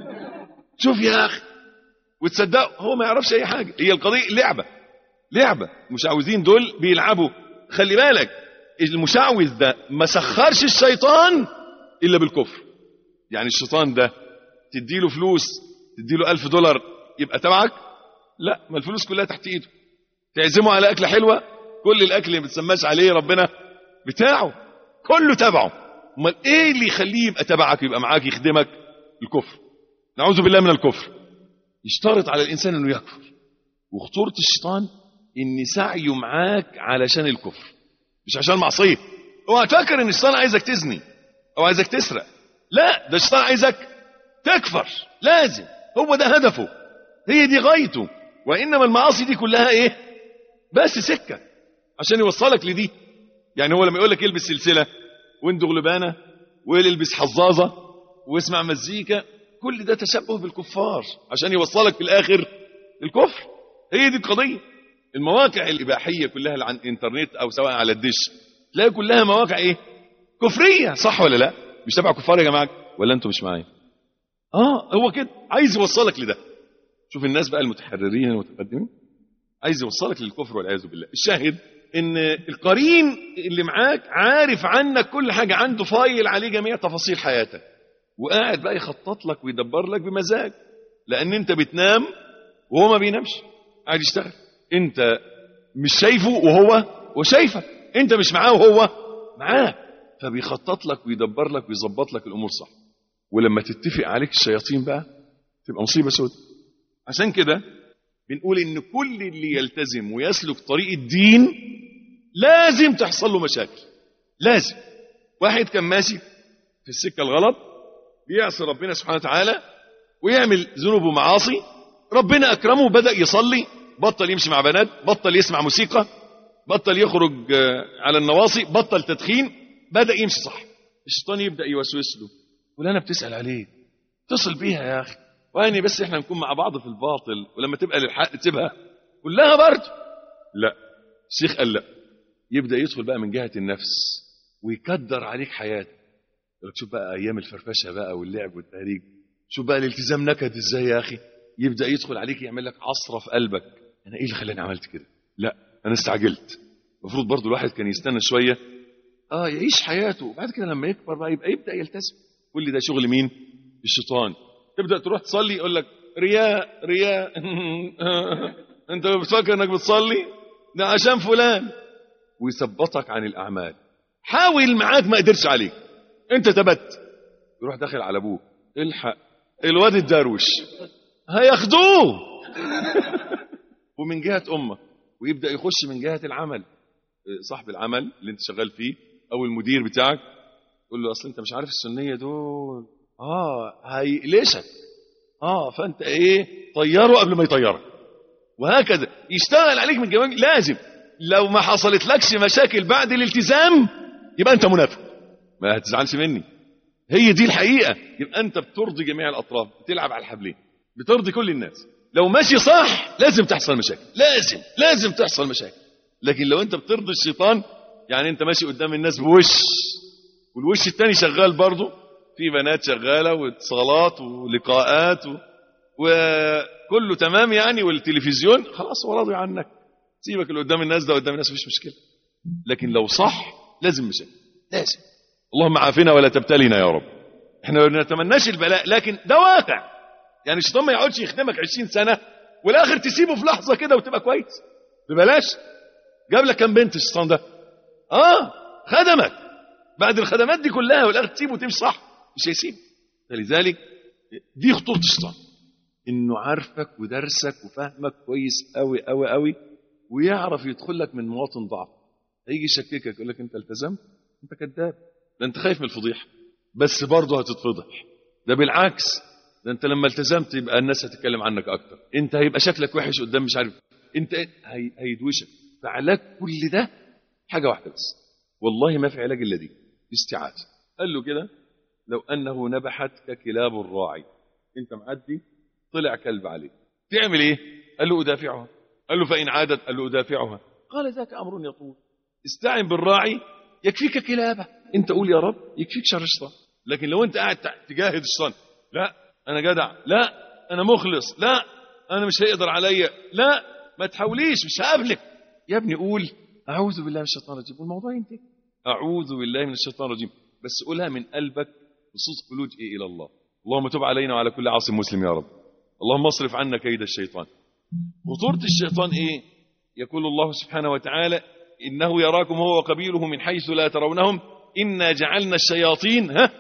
S1: شوف يا اخي، وتصدقه هو ما يعرفش اي حاجه. هي القضيه لعبه، لعبه. المشعوذين دول بيلعبوا. خلي بالك المشعوذ ده ما سخرش الشيطان الا بالكفر. يعني الشيطان ده تديله فلوس، تديله ألف دولار يبقى تبعك؟ لا، ما الفلوس كلها تحت ايده. تعزمه على اكله حلوه كل الاكل اللي ما بتسماش عليه ربنا بتاعه، كله تبعه. امال ايه اللي يخليه يبقى تبعك يبقى معاك يخدمك؟ الكفر، نعوذ بالله من الكفر. يشترط على الانسان انه يكفر. وخطورة الشيطان ان سعيه معاك علشان الكفر مش عشان معصيه. اوعى تفكر ان الشيطان عايزك تزني او عايزك تسرق، لا، ده الشيطان عايزك تكفر. لازم، هو ده هدفه، هي دي غايته. وانما المعاصي دي كلها ايه؟ بس سكه عشان يوصلك لدي. يعني هو لما يقول لك البس سلسله واندغ لبانه والبس حظاظه واسمع مزيكا، كل ده تشبه بالكفار عشان يوصلك في الاخر الكفر. هي دي القضيه. المواقع الاباحيه كلها اللي على الانترنت او سواء على الدش تلاقي كلها مواقع ايه؟ كفريه، صح ولا لا؟ مش تبع كفار يا جماعه ولا انتوا مش معايا؟ اه هو كده عايز يوصلك لده. شوف الناس بقى المتحررين المتقدمين، عايز يوصلك للكفر والعياذ بالله. الشاهد ان القرين اللي معاك عارف عنك كل حاجه، عنده فايل عليه جميع تفاصيل حياتك، وقاعد بقى يخطط لك ويدبر لك بمزاج، لان انت بتنام وهو ما بينامش، قاعد يشتغل. انت مش شايفه وهو وشايفك، انت مش معاه وهو معاه، فبيخطط لك ويدبر لك ويظبط لك الامور صح. ولما تتفق عليك الشياطين بقى تبقى مصيبه سودة. عشان كده بنقول ان كل اللي يلتزم ويسلك طريق الدين لازم تحصل له مشاكل. لازم. واحد كان ماشي في السكه الغلط بيعصي ربنا سبحانه وتعالى ويعمل ذنوب ومعاصي، ربنا اكرمه بدأ يصلي، بطل يمشي مع بنات، بطل يسمع موسيقى، بطل يخرج على النواصي، بطل تدخين، بدأ يمشي صح. الشيطان يبدأ يوسوس له، ولا بتسأل عليه، اتصل بيها يا اخي، واني بس احنا نكون مع بعض في الباطل، ولما تبقى للحق تسيبها كلها برضه. لا، الشيخ قال لا. يبدأ يدخل بقى من جهة النفس ويكدر عليك حياتك. شوف بقى ايام الفرفشه بقى واللعب والتهريج، شوف بقى الالتزام نكد ازاي يا اخي. يبدأ يدخل عليك يعمل لك عصرة في قلبك، انا ايه اللي خلاني عملت كده؟ لا، انا استعجلت. المفروض برضه الواحد كان يستنى شويه، اه يعيش حياته، وبعد كده لما يكبر بقى يبقى يبدأ يلتزم. كل ده شغل مين؟ الشيطان. تبدأ تروح تصلي يقول لك رياء رياء انت بتفكر انك بتصلي ده عشان فلان، ويثبطك عن الاعمال. حاول معاك ما قدرش عليك، انت تبت، يروح داخل على ابوك، الحق الواد الدروش هياخدوه ومن جهة امك، ويبدأ يخش من جهة العمل، صاحب العمل اللي انت شغال فيه او المدير بتاعك، يقول له اصل انت مش عارف السنية دول اه هيقلشك، اه فانت ايه طيره قبل ما يطيرك، وهكذا يشتغل عليك من جوانب. لازم لو ما حصلت لكش مشاكل بعد الالتزام يبقى انت منافق، ما هتزعلش مني، هي دي الحقيقة. يبقى انت بترضي جميع الاطراف، بتلعب على الحبلين، بترضي كل الناس. لو ماشي صح لازم تحصل مشاكل، لازم لازم تحصل مشاكل. لكن لو انت بترضي الشيطان، يعني انت ماشي قدام الناس بوش والوش التاني شغال برضه، في بنات شغالة واتصالات ولقاءات و... وكله تمام يعني، والتلفزيون خلاص هو راضي عنك، سيبك اللي قدام الناس ده قدام الناس مفيش مشكلة. لكن لو صح لازم مشاكل، لازم. اللهم عافنا ولا تبتلينا يا رب. احنا ما نتمناش البلاء، لكن ده واقع. يعني الشيطان ما يقعدش يخدمك عشرين سنة والاخر تسيبه في لحظة كده وتبقى كويس ببلاش. جاب لك كام بنت الشيطان ده؟ اه خدمك بعد الخدمات دي كلها والاخر تسيبه وتمشي صح، مش هيسيب. فلذلك دي خطورة الشيطان، انه عارفك ودرسك وفهمك كويس قوي قوي قوي، ويعرف يدخل لك من مواطن ضعف. هيجي يشككك يقول لك انت التزمت، انت كذاب، ده انت خايف من الفضيحة، بس برضه هتتفضح. ده بالعكس، ده انت لما التزمت يبقى الناس هتتكلم عنك اكتر، انت هيبقى شكلك وحش قدام مش عارف، انت هي... هيدوشك. فعلاج كل ده حاجة واحدة بس، والله ما في علاج الا دي، استعاذة. قال له كده لو انه نبحتك كلاب الراعي، انت معدي طلع كلب عليك، تعمل ايه؟ قال له ادافعها. قال له فان عادت؟ قال له ادافعها. قال ذاك امر يطول، استعن بالراعي يكفيك كلابه، انت قول يا رب يكفيك شر الشيطان. لكن لو انت قاعد تجاهد الشيطان، لا انا جدع، لا انا مخلص، لا انا مش هيقدر عليا، لا ما تحاوليش مش هقابلك، يا ابني قول اعوذ بالله من الشيطان الرجيم والموضوع ينتهي. اعوذ بالله من الشيطان الرجيم، بس قولها من قلبك بصدق لجئ الى الله. اللهم تب علينا وعلى كل عاصم مسلم يا رب. اللهم اصرف عنا كيد الشيطان. خطورة الشيطان ايه؟ يقول الله سبحانه وتعالى إنه يراكم هو وقبيله من حيث لا ترونهم إنا جعلنا الشياطين ها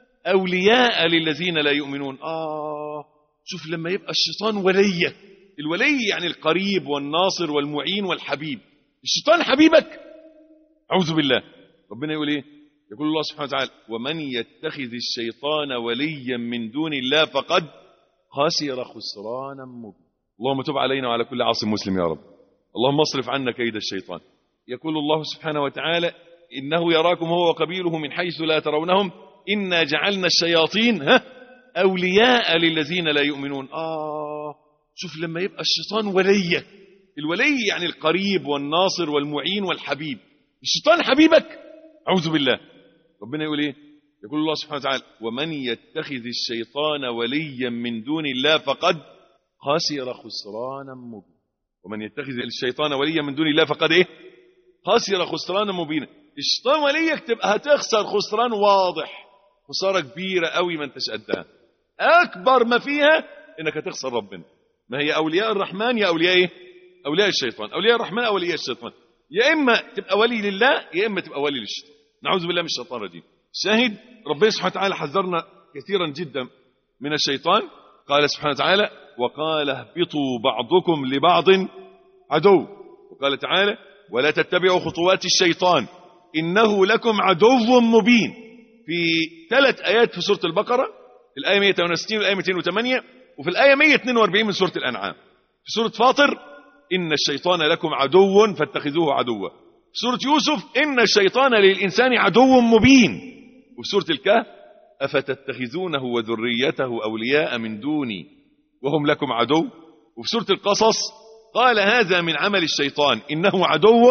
S1: أولياء للذين لا يؤمنون. آه شوف لما يبقى الشيطان ولي، الولي يعني القريب والناصر والمعين والحبيب. الشيطان حبيبك، أعوذ بالله. ربنا يقول إيه؟ يقول الله سبحانه وتعالى ومن يتخذ الشيطان وليا من دون الله فقد خسر خسرانا مبينا. اللهم تب علينا وعلى كل عاصم مسلم يا رب. اللهم اصرف عنا كيد الشيطان. يقول الله سبحانه وتعالى إنه يراكم هو وقبيله من حيث لا ترونهم إنا جعلنا الشياطين ها أولياء للذين لا يؤمنون. آه شوف لما يبقى الشيطان ولي، الولي يعني القريب والناصر والمعين والحبيب. الشيطان حبيبك، أعوذ بالله. ربنا يقول إيه؟ يقول الله سبحانه وتعالى ومن يتخذ الشيطان وليا من دون الله فقد خسر خسرانا مبينا. ومن يتخذ الشيطان وليا من دون الله فقد إيه؟ خسر خسرانا مبينا. الشيطان وليك تبقى هتخسر خسران واضح، خسارة كبيرة قوي ما انتش قدها. أكبر ما فيها إنك هتخسر ربنا. ما هي أولياء الرحمن يا أولياء إيه؟ أولياء الشيطان. أولياء الرحمن أولياء الشيطان، يا إما تبقى ولي لله يا إما تبقى ولي للشيطان. نعوذ بالله من الشيطان الرجيم. شاهد ربنا سبحانه وتعالى حذرنا كثيرا جدا من الشيطان. قال سبحانه وتعالى وقال اهبطوا بعضكم لبعض عدو. وقال تعالى ولا تتبعوا خطوات الشيطان إنه لكم عدو مبين. في ثلاث آيات في سورة البقرة، الآية مئة وثمانية وستين والآية مئتين وثمانية، وفي الآية مئة واثنين وأربعين من سورة الأنعام. في سورة فاطر إن الشيطان لكم عدو فاتخذوه عدوا. في سورة يوسف إن الشيطان للإنسان عدو مبين. وفي سورة الكهف أفتتخذونه وذريته أولياء من دوني وهم لكم عدو. وفي سورة القصص قال هذا من عمل الشيطان إنه عدو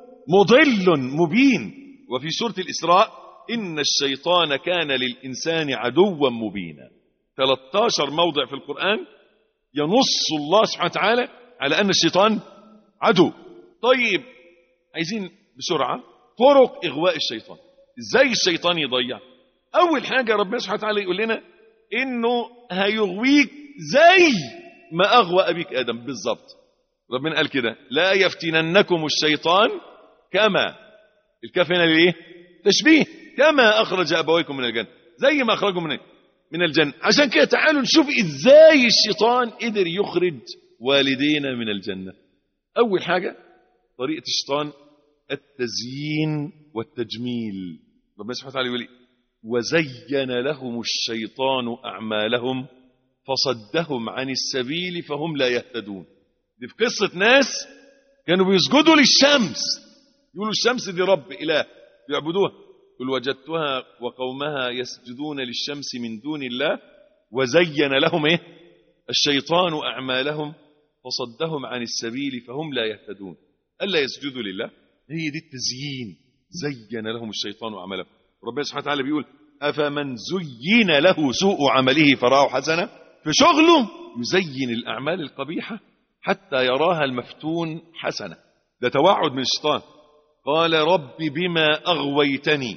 S1: مضل مبين. وفي سورة الإسراء إن الشيطان كان للإنسان عدوا مبينا. ثلاثة عشر موضع في القرآن ينص الله سبحانه وتعالى على أن الشيطان عدو. طيب عايزين بسرعة طرق إغواء الشيطان، إزاي الشيطان يضيع. أول حاجة ربنا سبحانه وتعالى يقول لنا إنه هيغويك زي ما أغوى أبيك آدم بالضبط. ربنا قال كده لا يفتننكم الشيطان كما، الكاف هنا ليه؟ تشبيه، كما أخرج أبويكم من الجنة، زي ما أخرجوا من من الجنة. عشان كده تعالوا نشوف إزاي الشيطان قدر يخرج والدينا من الجنة. أول حاجة طريقة الشيطان التزيين والتجميل. ربنا سبحانه وتعالى يقول وزين لهم الشيطان أعمالهم فصدهم عن السبيل فهم لا يهتدون. دي في قصة ناس كانوا بيسجدوا للشمس، يقولوا الشمس دي رب إله يعبدوها. قل وجدتها وقومها يسجدون للشمس من دون الله وزين لهم إيه؟ الشيطان أعمالهم فصدهم عن السبيل فهم لا يهتدون. ألا يسجدوا لله، هي دي التزيين. زين لهم الشيطان أعمالهم. ربنا سبحانه وتعالى بيقول أفمن زين له سوء عمله فراه حسنة، في شغله يزين الأعمال القبيحة حتى يراها المفتون حسنة. ده توعد من الشيطان. قال رب بما أغويتني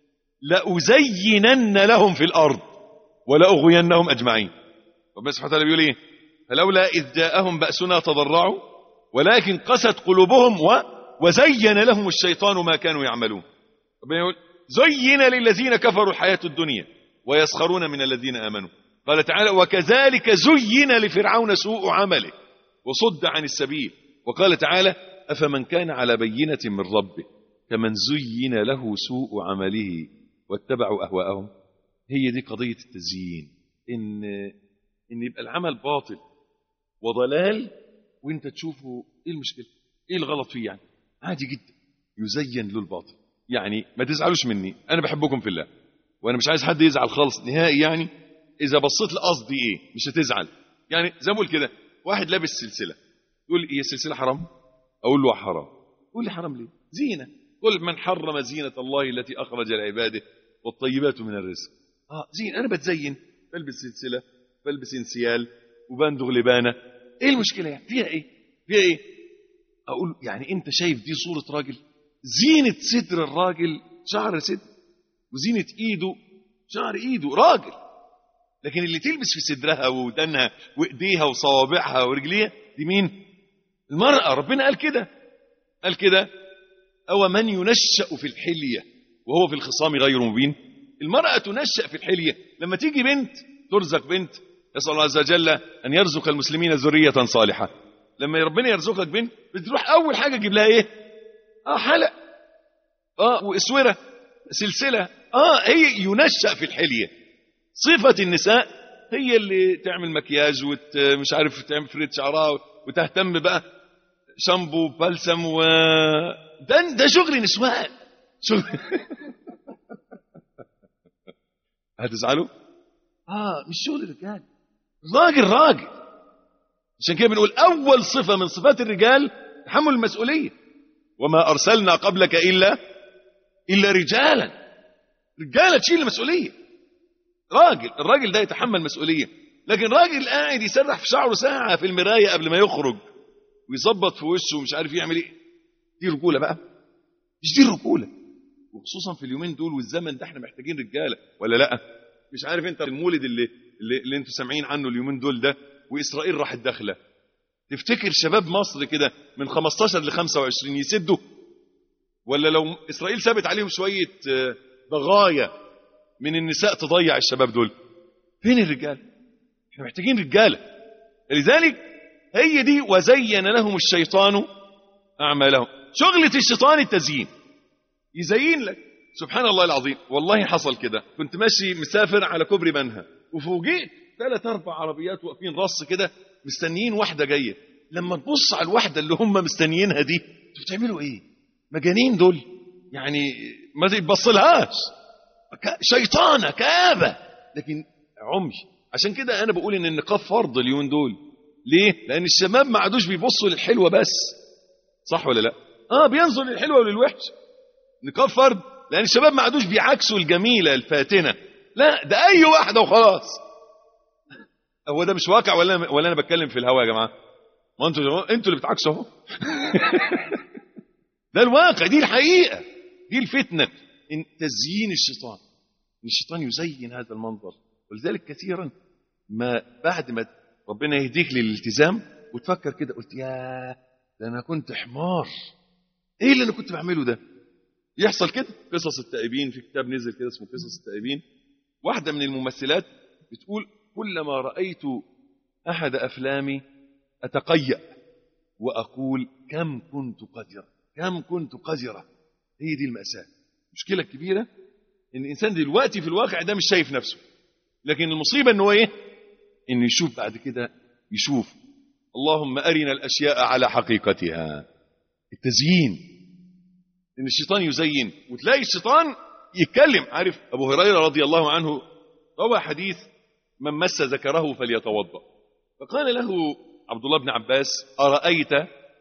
S1: لأزينن لهم في الأرض ولأغوينهم أجمعين. ربنا سبحانه وتعالى بيقول إيه؟ فلولا إذ جاءهم بأسنا تضرعوا ولكن قست قلوبهم و... وزين لهم الشيطان ما كانوا يعملون. ربنا يقول زين للذين كفروا الحياة الدنيا ويسخرون من الذين آمنوا. قال تعالى وكذلك زين لفرعون سوء عمله وصد عن السبيل. وقال تعالى أفمن كان على بينة من ربه كمن زين له سوء عمله واتبعوا أهواءهم. هي دي قضية التزيين، إن, إن يبقى العمل باطل وضلال وإنت تشوفه إيه المشكلة، إيه الغلط فيه، يعني عادي جدا يزين له الباطل. يعني ما تزعلوش مني، أنا بحبكم في الله وأنا مش عايز حد يزعل خالص نهائي. يعني إذا بصيت لقصدي إيه مش هتزعل. يعني زي ما أقول كده واحد لابس سلسلة يقول إيه السلسلة حرام، أقول له حرام. يقول لي حرام ليه؟ زينة. قل من حرم زينة الله التي أخرج لعباده والطيبات من الرزق. آه زين، أنا بتزين، بلبس سلسلة، بلبس انسيال وبندغ لبانة. إيه المشكلة يعني؟ فيها إيه؟ فيها إيه؟ أقول يعني أنت شايف دي صورة راجل؟ زينة صدر الراجل شعر صدر، وزينة إيده شعر إيده راجل. لكن اللي تلبس في صدرها ودنها وإيديها وصوابعها ورجليها دي مين؟ المرأة. ربنا قال كده، قال كده أو من ينشأ في الحلية وهو في الخصام غير مبين. المرأة تنشأ في الحلية. لما تيجي بنت ترزق بنت، يسأل الله عز وجل أن يرزق المسلمين ذرية صالحة. لما ربنا يرزقك بنت بتروح أول حاجة تجيب لها إيه؟ آه حلق، آه وإسورة، سلسلة. آه هي ينشأ في الحلية. صفة النساء هي اللي تعمل مكياج ومش عارف تعمل فريد شعرها وتهتم بقى شامبو بلسم و ده ده شغل نسوان. شغل هتزعلوا؟ اه مش شغل الرجال. راجل راجل. عشان كده بنقول اول صفة من صفات الرجال تحمل المسؤولية. وما ارسلنا قبلك الا الا رجالا. رجالة تشيل المسؤولية. راجل، الراجل ده يتحمل مسؤولية. لكن راجل قاعد يسرح في شعره ساعة في المراية قبل ما يخرج ويظبط في وشه ومش عارف يعمل ايه، دي رجولة بقى؟ مش دي الرجولة. وخصوصا في اليومين دول والزمن ده احنا محتاجين رجالة ولا لا؟ مش عارف انت المولد اللي اللي, اللي انتوا سامعين عنه اليومين دول ده، واسرائيل راحت داخله، تفتكر شباب مصر كده من خمستاشر ل خمسة وعشرين يسدوا؟ ولا لو اسرائيل سابت عليهم شويه بغايا من النساء تضيع الشباب دول؟ فين الرجال؟ احنا محتاجين رجاله. لذلك هي دي وزين لهم الشيطان اعمالهم. شغله الشيطان التزيين، يزين لك. سبحان الله العظيم، والله حصل كده. كنت ماشي مسافر على كوبري بنها وفوجئت ثلاث اربع عربيات واقفين رص كده مستنيين واحده جايه. لما تبص على الواحده اللي هم مستنيينها دي، انتوا بتعملوا ايه؟ مجانين دول يعني، ما تبصلهاش. شيطانه كابه لكن عمي. عشان كده انا بقول ان النقاب فرض اليومين دول. ليه؟ لان الشباب ما عادوش بيبصوا للحلوه بس. صح ولا لا؟ اه بينظر للحلوه وللوحش. نقاب فرض لان الشباب ما عادوش بيعكسوا الجميله الفاتنه. لا، ده اي واحده وخلاص. هو ده مش واقع ولا ولا انا بتكلم في الهوا يا جماعه؟ ما انتوا انتوا اللي بتعكسوا اهو. ده الواقع، دي الحقيقه، دي الفتنه. إن تزيين الشيطان، ان الشيطان يزين هذا المنظر. ولذلك كثيرا ما بعد ما ربنا يهديك للالتزام وتفكر كده، قلت يا ده انا كنت حمار، ايه اللي انا كنت بعمله ده؟ يحصل كده. قصص التائبين، في كتاب نزل كده اسمه قصص التائبين، واحده من الممثلات بتقول كلما رايت احد افلامي اتقيأ واقول كم كنت قذرة، كم كنت قذرة. هي دي المأساة. المشكله الكبيره ان الانسان دلوقتي في الواقع ده مش شايف نفسه، لكن المصيبه ان هو ايه؟ انه يشوف بعد كده، يشوف. اللهم ارنا الاشياء على حقيقتها. التزيين، ان الشيطان يزين، وتلاقي الشيطان يتكلم. عارف ابو هريره رضي الله عنه روى حديث من مس ذكره فليتوضا، فقال له عبد الله بن عباس ارايت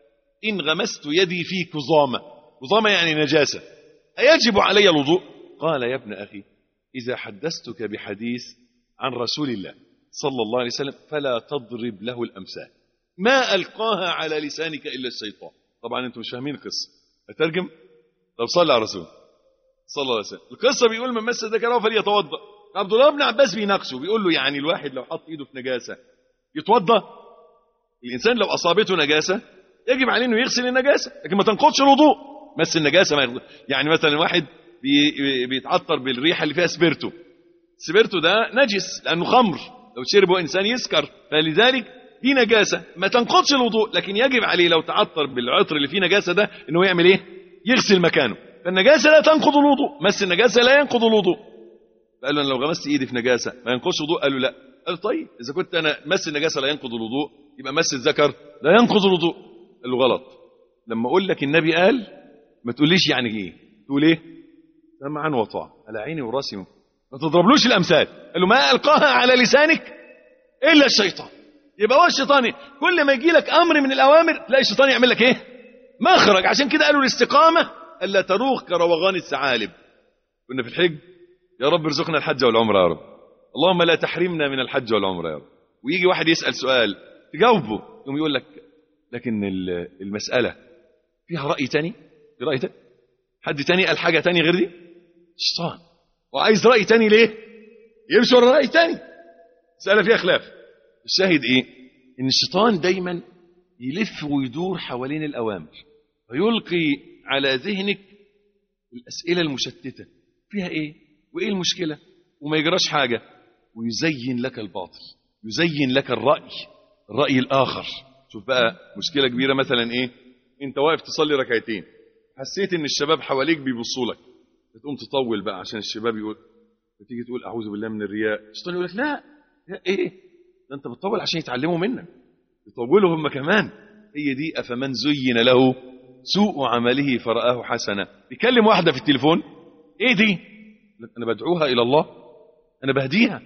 S1: ان غمست يدي في كظامه، كظامه يعني نجاسه، ايجب علي الوضوء؟ قال يا ابن اخي اذا حدثتك بحديث عن رسول الله صلى الله عليه وسلم فلا تضرب له الامثال، ما القاها على لسانك الا الشيطان. طبعا انتم مش فاهمين القصه، اترجم. طب صلى على رسول صلى الله عليه وسلم. القصه بيقول من مس ذكره فليتوضا. عبد الله بن عباس بيناقشه، بيقول له يعني الواحد لو حط ايده في نجاسه يتوضا؟ الانسان لو اصابته نجاسه يجب عليه انه يغسل النجاسه، لكن ما تنقضش الوضوء. مس النجاسه ما يغض... يعني مثلا واحد بي... بيتعطر بالريحه اللي فيها سبيرتو، السبيرتو ده نجس لانه خمر، لو شربه انسان يسكر، فلذلك دي نجاسه ما تنقضش الوضوء، لكن يجب عليه لو تعطر بالعطر اللي فيه نجاسه ده انه يعمل ايه؟ يغسل مكانه. فالنجاسه لا تنقض الوضوء، مس النجاسه لا ينقض الوضوء. فقال له انا لو غمست ايدي في نجاسه ما ينقضش الوضوء؟ قال له لا. قال له طيب اذا كنت انا مس النجاسه لا ينقض الوضوء، يبقى مس الذكر لا ينقض الوضوء. قال له غلط. لما اقول لك النبي قال ما تقوليش يعني ايه، تقول ايه؟ سمعا وطاعه، على عيني وراسي، ما تضربلوش الامثال. قال له ما القاها على لسانك الا الشيطان. يبقى هو الشيطان كل ما يجي لك امر من الاوامر تلاقي الشيطان يعمل لك ايه؟ مخرج. عشان كده قالوا الاستقامه الا تروغ كروغان الثعالب. كنا في الحج، يا رب ارزقنا الحج والعمره يا رب، اللهم لا تحرمنا من الحج والعمره يا رب. ويجي واحد يسال سؤال تجاوبه، يقوم يقول لك لكن المساله فيها راي تاني، في راي تاني، حد تاني قال حاجه تاني غير دي. الشيطان وعايز راي تاني ليه؟ يمشي ورا راي تاني، مساله فيها خلاف. الشاهد ايه؟ ان الشيطان دايما يلف ويدور حوالين الاوامر ويلقي على ذهنك الأسئلة المشتتة فيها إيه وإيه المشكلة وما يجراش حاجة، ويزين لك الباطل، يزين لك الرأي الرأي الآخر. شوف بقى مشكلة كبيرة مثلا إيه، أنت واقف تصلي ركعتين، حسيت إن الشباب حواليك بيبصوا لك، بتقوم تطول بقى عشان الشباب يقول، بتيجي تقول أعوذ بالله من الرياء، الشيطان يقول لك لا إيه ده أنت بتطول عشان يتعلموا منك، يطولوا هم كمان. هي دي أفمن زين له سوء عمله فرآه حسنا. بيكلم واحدة في التليفون، إيه دي؟ أنا بدعوها إلى الله، أنا بهديها.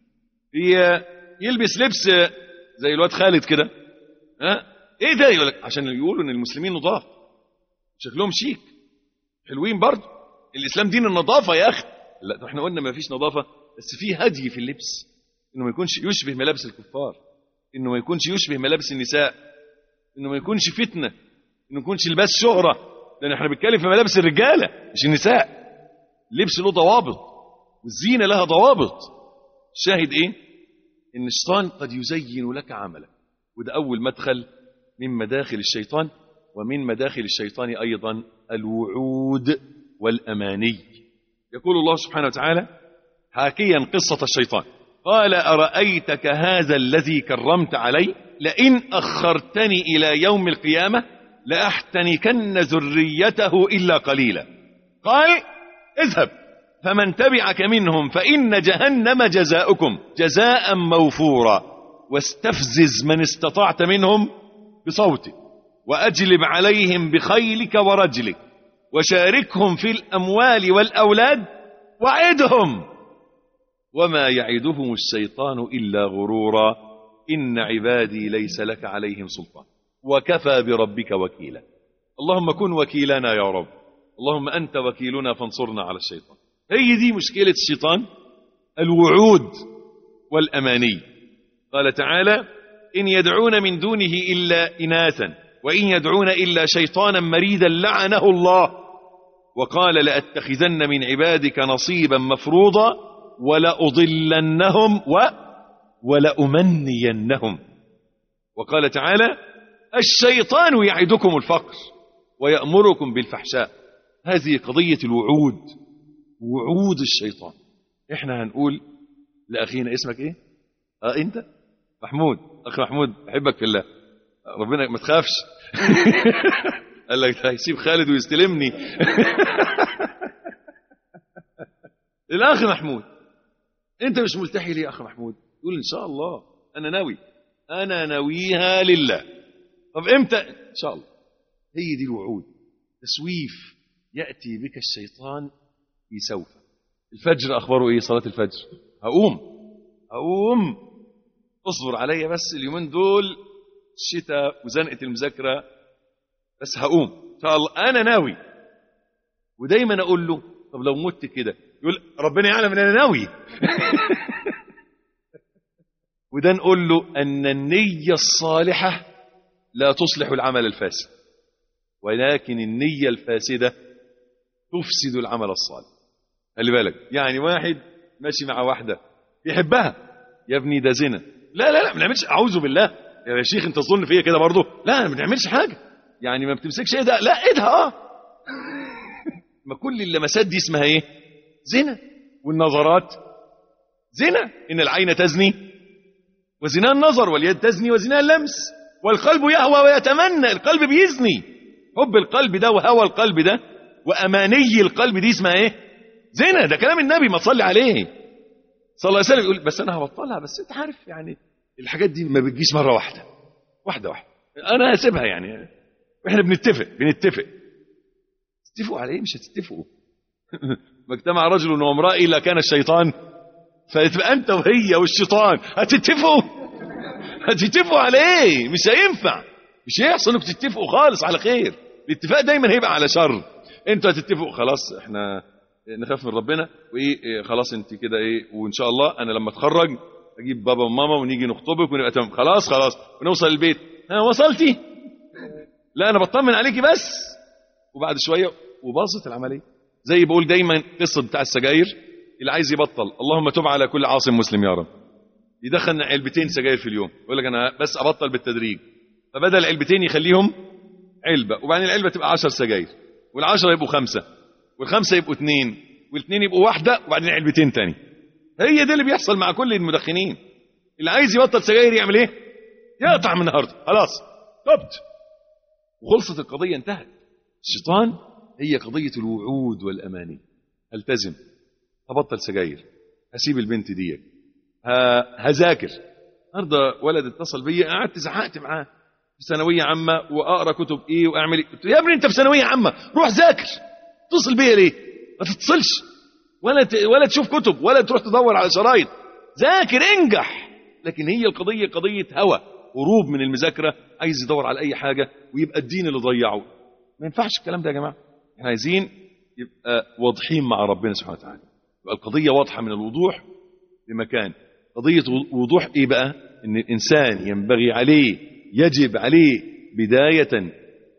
S1: هي يلبس لبس زي الواد خالد كده، ها إيه ده؟ يقول لك عشان يقولوا إن المسلمين نضاف، شكلهم شيك حلوين برضه، الإسلام دين النظافة يا أخي. لا احنا قلنا ما فيش نظافة، بس في هدي في اللبس، إنه ما يكونش يشبه ملابس الكفار، إنه ما يكونش يشبه ملابس النساء، إنه ما يكونش فتنة، إنه ما يكونش لباس شهرة، لأن احنا بنتكلم في ملابس الرجالة مش النساء. اللبس له ضوابط والزينة لها ضوابط. الشاهد إيه؟ إن الشيطان قد يزين لك عملك، وده أول مدخل من مداخل الشيطان. ومن مداخل الشيطان أيضا الوعود والأماني. يقول الله سبحانه وتعالى حاكيا قصة الشيطان، قال أرأيتك هذا الذي كرمت علي لئن أخرتني إلى يوم القيامة لأحتنكن ذريته إلا قليلا. قال اذهب فمن تبعك منهم فإن جهنم جزاؤكم جزاء موفورا واستفزز من استطعت منهم بصوتك وأجلب عليهم بخيلك ورجلك وشاركهم في الأموال والأولاد وعدهم وما يعدهم الشيطان إلا غرورا إن عبادي ليس لك عليهم سلطان وكفى بربك وكيلا. اللهم كن وكيلنا يا رب، اللهم أنت وكيلنا فانصرنا على الشيطان. هي دي مشكلة الشيطان، الوعود والأماني. قال تعالى إن يدعون من دونه إلا إناثا وإن يدعون إلا شيطانا مريدا لعنه الله وقال لأتخذن من عبادك نصيبا مفروضا ولأضلنهم و ولأمنينهم. وقال تعالى الشيطان يعدكم الفقر ويأمركم بالفحشاء. هذه قضية الوعود، وعود الشيطان. احنا هنقول لأخينا اسمك ايه؟ اه انت محمود، اخ محمود احبك في الله، ربنا ما تخافش. قال لك هيسيب خالد ويستلمني. الاخ محمود انت مش ملتحي ليه يا اخ محمود؟ يقول ان شاء الله انا ناوي، انا ناويها لله. طب امتى؟ ان شاء الله. هي دي الوعود. تسويف يأتي بك الشيطان في سوف. الفجر اخباره ايه؟ صلاة الفجر هقوم هقوم اصبر عليا بس اليومين دول الشتاء وزنقة المذاكرة، بس هقوم ان شاء الله انا ناوي. ودايما اقول له طب لو مت كده؟ يقول ربنا يعلم ان انا ناوي. وده نقول له ان النية الصالحة لا تصلح العمل الفاسد، ولكن النية الفاسدة تفسد العمل الصالح. خلي بالك، يعني واحد ماشي مع واحدة يحبها، يا ابني ده زنا، لا لا لا ما بنعملش، اعوذ بالله يا شيخ انت تظن فيا كده برضه؟ لا ما بنعملش حاجة، يعني ما بتمسكش ايدها، لا ايدها اه. ما كل اللمسات دي اسمها ايه؟ زنا. والنظرات زنا، ان العين تزني وزنا النظر واليد تزني وزنا اللمس والقلب يهوى ويتمنى. القلب بيزني، حب القلب ده وهوى القلب ده وأماني القلب دي اسمها ايه؟ زنا. ده كلام النبي ما تصلي عليه صلى الله عليه وسلم. يقول بس انا هبطلها، بس انت عارف يعني الحاجات دي ما بتجيش مرة واحدة واحدة واحدة، انا هسيبها يعني. احنا بنتفق بنتفق تتفقوا على ايه؟ مش هتتفقوا. ما اجتمع رجل وامرأة الا كان الشيطان، فتبقى انت وهي والشيطان هتتفقوا هتتفقوا على ايه؟ مش هينفع، مش هيحصل انكم تتفقوا خالص على خير. الاتفاق دايما هيبقى على شر. انتوا هتتفقوا خلاص احنا نخاف من ربنا وايه خلاص انت كده ايه، وان شاء الله انا لما اتخرج اجيب بابا وماما ونيجي نخطبك ونبقى تمام. خلاص خلاص ونوصل البيت، ها وصلتي؟ لا انا بطمن عليكي بس. وبعد شويه وباظت العمليه. زي بقول دايما قصه بتاع السجاير، اللي عايز يبطل اللهم تب على كل عاصم مسلم يا رب، يدخل علبتين سجاير في اليوم، يقول لك انا بس ابطل بالتدريج، فبدل علبتين يخليهم علبه، وبعدين العلبه تبقى عشر سجاير، والعشرة يبقوا خمسة، والخمسة يبقوا اثنين، والاثنين يبقوا واحدة، وبعدين علبتين تاني. هي ده اللي بيحصل مع كل المدخنين. اللي عايز يبطل سجاير يعمل ايه؟ يقطع من النهارده، خلاص تبت وخلصت القضية، انتهت. الشيطان هي قضية الوعود والأماني. التزم، هبطل سجاير، هسيب البنت دي، هذاكر. النهارده ولد اتصل بيا، قعدت زعقت معاه في ثانوية عامة وأقرأ كتب إيه وأعمل إيه. قلت له يا ابني أنت في ثانوية عامة، روح ذاكر. اتصل بيا ليه؟ ما تتصلش ولا ت... ولا تشوف كتب ولا تروح تدور على شرايط. ذاكر، انجح. لكن هي القضية قضية هوى، هروب من المذاكرة، عايز يدور على أي حاجة ويبقى الدين اللي ضيعه. ما ينفعش الكلام ده يا جماعة. احنا عايزين يبقى واضحين مع ربنا سبحانه وتعالى، يبقى القضية واضحة من الوضوح لمكان. قضية وضوح إيه بقى؟ إن الإنسان ينبغي عليه، يجب عليه بداية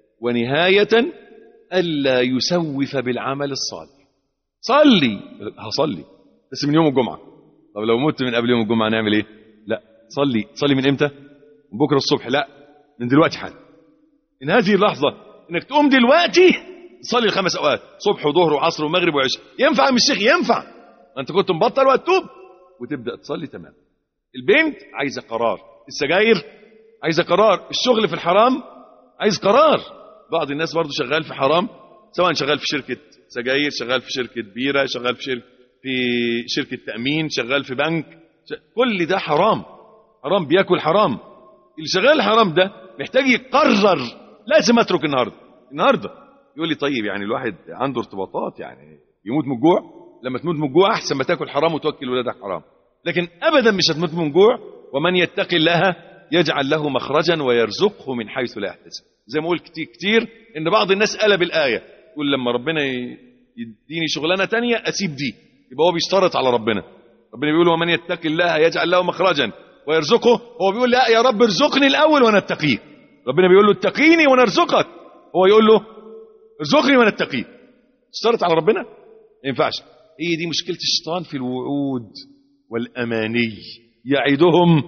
S1: ونهاية ألا يسوف بالعمل الصالح. صلي، هصلي بس من يوم الجمعة. طب لو مت من قبل يوم الجمعة نعمل إيه؟ لا، صلي. صلي من إمتى؟ من بكرة الصبح؟ لا، من دلوقتي حالا. إن هذه اللحظة إنك تقوم دلوقتي تصلي الخمس أوقات، صبح وظهر وعصر ومغرب وعشاء. ينفع مش شيخ؟ ينفع. أنت كنت مبطل وهتوب وتبدأ تصلي. تمام. البنت عايزة قرار، السجاير عايزة قرار، الشغل في الحرام عايز قرار. بعض الناس برضو شغال في حرام، سواء شغال في شركة سجاير، شغال في شركة بيرة، شغال في شركة في شركة تأمين، شغال في بنك، كل ده حرام. حرام، بياكل حرام. اللي شغال الحرام ده محتاج يقرر لازم اترك النهارده. النهارده يقول لي طيب يعني الواحد عنده ارتباطات، يعني يموت من الجوع؟ لما تموت من الجوع احسن ما تاكل حرام وتوكل ولادك حرام. لكن ابدا مش هتموت من الجوع. ومن يتقي الله يجعل له مخرجا ويرزقه من حيث لا يحتسب. زي ما اقول كتير كتير ان بعض الناس قلب الايه، يقول لما ربنا يديني شغلانه تانية اسيب دي، يبقى هو بيشترط على ربنا. ربنا بيقول ومن يتقي الله يجعل له مخرجا ويرزقه، هو بيقول لا يا رب ارزقني الاول وانا اتقيك. ربنا بيقول له اتقيني وانا ارزقك، هو يقول له ارزقني وانا اتقيك. اشترط على ربنا؟ ما ينفعش. هي دي مشكله الشيطان في الوعود والاماني، يعدهم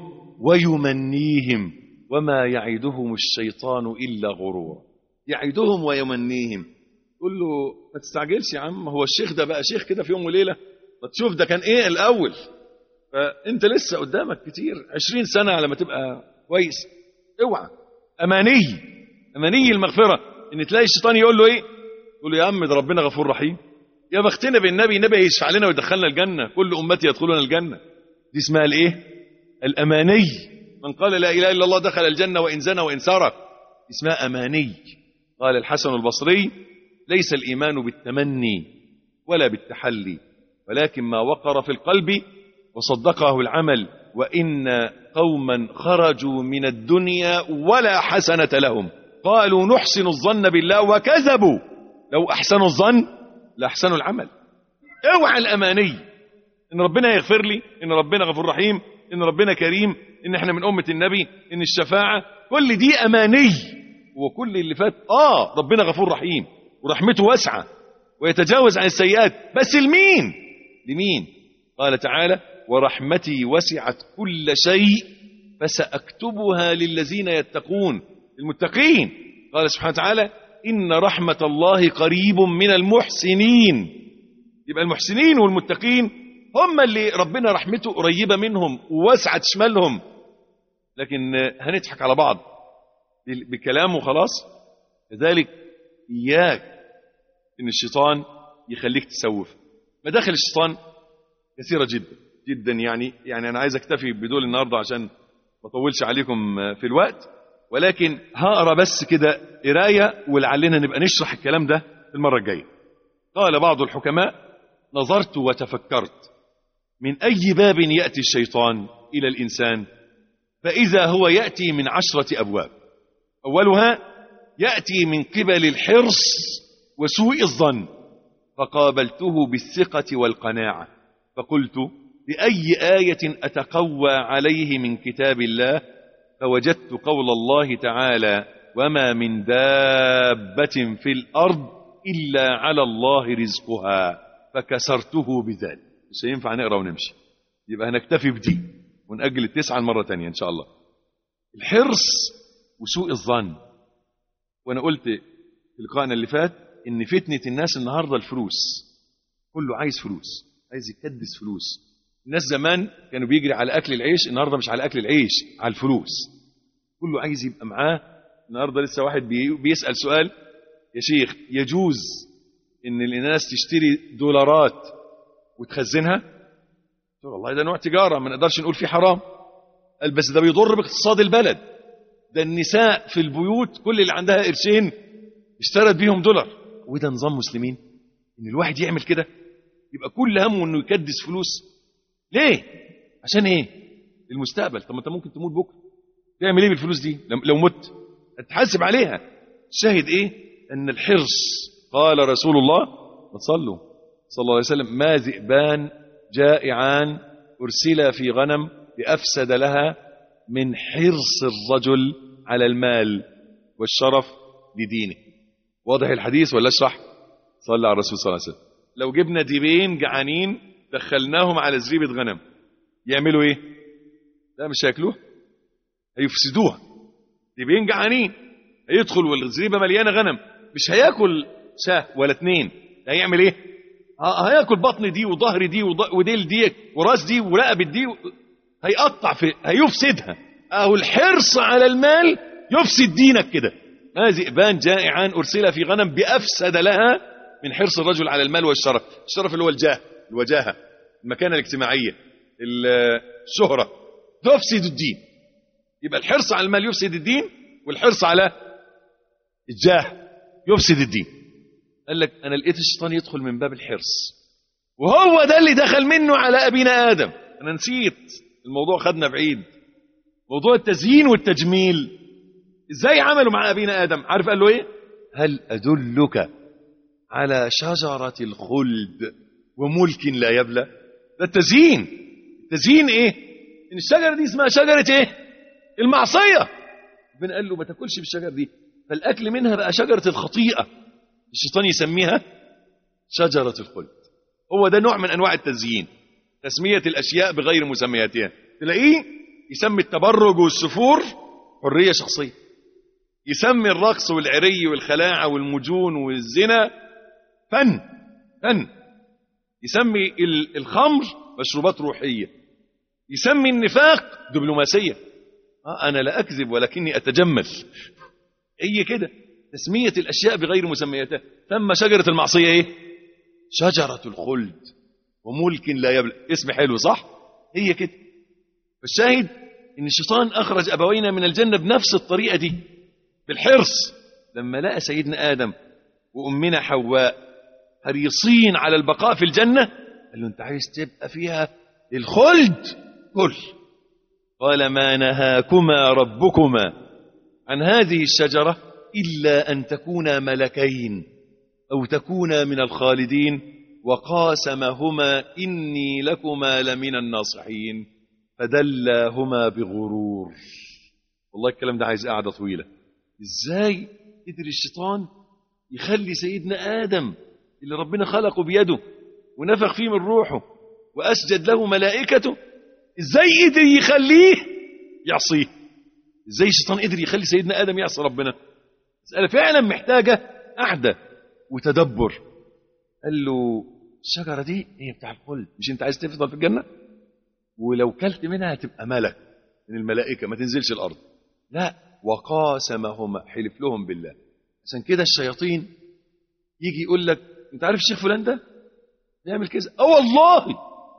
S1: ويمنيهم وما يعدهم الشيطان الا غرورا. يعدهم ويمنيهم. قول له ما تستعجلش يا عم، هو الشيخ ده بقى شيخ كده في يوم وليله؟ ما تشوف ده كان ايه الاول. فانت لسه قدامك كتير، عشرين سنه على ما تبقى كويس. اوعى. اماني، اماني المغفره. ان تلاقي الشيطان يقول له ايه؟ يقول له يا عم ده ربنا غفور رحيم، يا بختنا بالنبي، النبي هيشفع لنا ويدخلنا الجنه، كل امتي يدخلون الجنه. دي اسمها الايه؟ الاماني. من قال لا اله الا الله دخل الجنه وان زنى وان سرق. اسمها اماني. قال الحسن البصري ليس الايمان بالتمني ولا بالتحلي، ولكن ما وقر في القلب وصدقه العمل. وإن قوما خرجوا من الدنيا ولا حسنة لهم، قالوا نحسن الظن بالله وكذبوا، لو أحسنوا الظن لأحسنوا العمل. اوعى الأماني إن ربنا يغفر لي، إن ربنا غفور رحيم، إن ربنا كريم، إن احنا من أمة النبي، إن الشفاعة، كل دي أماني. وكل اللي فات آه ربنا غفور رحيم ورحمته واسعة ويتجاوز عن السيئات، بس لمين؟ لمين؟ قال تعالى ورحمتي وسعت كل شيء فسأكتبها للذين يتقون، المتقين. قال سبحانه وتعالى إن رحمة الله قريب من المحسنين. يبقى المحسنين والمتقين هم اللي ربنا رحمته قريبة منهم ووسعت شمالهم. لكن هنضحك على بعض بكلامه خلاص. لذلك إياك إن الشيطان يخليك تسوف. مداخل الشيطان كثيرة جدا جدا. يعني يعني أنا عايز أكتفي بدول النهاردة عشان ما أطولش عليكم في الوقت، ولكن هقرأ بس كده قراية ولعلنا نبقى نشرح الكلام ده المرة الجاية. قال بعض الحكماء نظرت وتفكرت من أي باب يأتي الشيطان إلى الإنسان، فإذا هو يأتي من عشرة أبواب. أولها يأتي من قبل الحرص وسوء الظن، فقابلته بالثقة والقناعة، فقلت بأي آية أتقوى عليه من كتاب الله، فوجدت قول الله تعالى وما من دابة في الأرض إلا على الله رزقها، فكسرته بذلك. مش هينفع نقرأ ونمشي، يبقى هنكتفي بدي ونأجل التسعة مرة تانية إن شاء الله. الحرص وسوء الظن، وأنا قلت في لقائنا اللي فات ان فتنة الناس النهاردة الفلوس، كله عايز فلوس، عايز يكدس فلوس. الناس زمان كانوا بيجري على اكل العيش، النهاردة مش على اكل العيش، على الفلوس. كله عايز يبقى معاه. النهاردة لسه واحد بيسأل سؤال: يا شيخ يجوز ان الناس تشتري دولارات وتخزنها؟ قلت والله ده نوع تجارة ما نقدرش نقول فيه حرام. قال بس ده بيضر باقتصاد البلد، ده النساء في البيوت كل اللي عندها قرشين اشترت بيهم دولار. وده نظام مسلمين ان الواحد يعمل كده؟ يبقى كل همه انه يكدس فلوس. ليه؟ عشان ايه؟ المستقبل. طب ما انت ممكن تموت بكره، تعمل ايه بالفلوس دي لو مت؟ هتحاسب عليها. الشاهد ايه؟ ان الحرص، قال رسول الله صلوا صلى الله عليه وسلم: ما ذئبان جائعان ارسلا في غنم بافسد لها من حرص الرجل على المال والشرف لدينه. واضح الحديث ولا اشرح؟ صلى على الرسول صلى الله عليه وسلم. لو جبنا ديبين جعانين دخلناهم على زريبة غنم يعملوا ايه؟ لا مش هياكلوها، هيفسدوها. ديبين جعانين هيدخل والزريبة مليانة غنم، مش هياكل شاه ولا اتنين، هيعمل ايه؟ اه هياكل بطن دي وظهر دي وديل دي وراس دي ورقبة دي، هيقطع في هيفسدها. اهو الحرص على المال يفسد دينك كده. ما ذئبان جائعان ارسل في غنم بافسد لها من حرص الرجل على المال والشرف. الشرف اللي هو الجاه، الوجاهه، المكانه الاجتماعيه، الشهره، تفسد الدين. يبقى الحرص على المال يفسد الدين، والحرص على الجاه يفسد الدين. قال لك انا لقيت الشيطان يدخل من باب الحرص، وهو ده اللي دخل منه على ابينا ادم. انا نسيت الموضوع، خدنا بعيد. موضوع التزيين والتجميل ازاي عملوا مع ابينا ادم؟ عارف قال له ايه؟ هل ادلك على شجرة الخلد وملك لا يبلى؟ ده التزيين. التزيين ايه؟ ان الشجرة دي اسمها شجرة ايه؟ المعصية. ربنا قال له ما تاكلش بالشجرة دي، فالاكل منها بقى شجرة الخطيئة. الشيطان يسميها شجرة الخلد. هو ده نوع من انواع التزيين، تسمية الاشياء بغير مسمياتها. تلاقيه يسمي التبرج والسفور حرية شخصية، يسمي الرقص والعري والخلاعة والمجون والزنا فن فن، يسمي الخمر مشروبات روحية، يسمي النفاق دبلوماسية. آه أنا لا أكذب ولكني أتجمل. هي كده تسمية الأشياء بغير مسمياتها. ثم شجرة المعصية إيه؟ شجرة الخلد وملك لا يبلى. اسم حلو صح؟ هي كده. فالشاهد إن الشيطان أخرج أبوينا من الجنة بنفس الطريقة دي، بالحرص. لما لقى سيدنا آدم وأمنا حواء حريصين على البقاء في الجنة، قال له أنت عايز تبقى فيها الخلد؟ كل. قال ما نهاكما ربكما عن هذه الشجرة إلا أن تكونا ملكين أو تكونا من الخالدين وقاسمهما إني لكما لمن الناصحين فدلاهما بغرور. والله الكلام ده عايز قاعدة طويلة. ازاي قدر الشيطان يخلي سيدنا آدم اللي ربنا خلقه بيده ونفخ فيه من روحه وأسجد له ملائكته، ازاي قدر يخليه يعصيه؟ ازاي الشيطان قدر يخلي سيدنا آدم يعصي ربنا؟ مسألة فعلا محتاجة قعدة وتدبر. قال له الشجرة دي هي بتاع الخلد، مش انت عايز تفضل في الجنة؟ ولو كلت منها هتبقى ملك من الملائكة ما تنزلش الأرض. لا، وقاسمهما، حلف لهم بالله. عشان كده الشياطين يجي يقول لك انت عارف الشيخ فلان ده يعمل كذا، اه والله،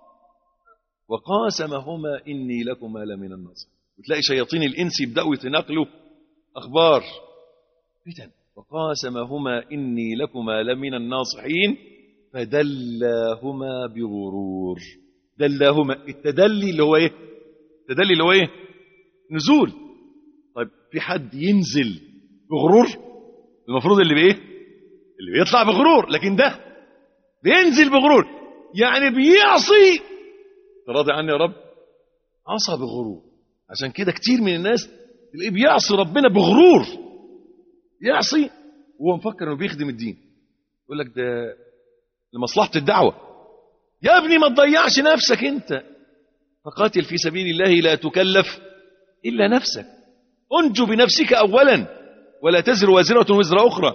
S1: وقاسمهما إني لكما لمن الناصحين. وتلاقي شياطين الإنس يبدأوا يتناقلوا أخبار فتن. وقاسمهما إني لكما لمن الناصحين فدلاهما بغرور. دلاهما، التدلي اللي هو ايه؟ التدلي اللي هو ايه؟ نزول. طيب في حد ينزل بغرور؟ المفروض اللي بايه؟ اللي بيطلع بغرور، لكن ده بينزل بغرور، يعني بيعصي. راضي عني يا رب؟ عصى بغرور. عشان كده كتير من الناس تلاقيه بيعصي ربنا بغرور، يعصي وهو مفكر انه بيخدم الدين. يقول لك ده لمصلحة الدعوة. يا ابني ما تضيعش نفسك انت، فقاتل في سبيل الله لا تكلف إلا نفسك. انجو بنفسك أولا ولا تزر وازرة وزر أخرى.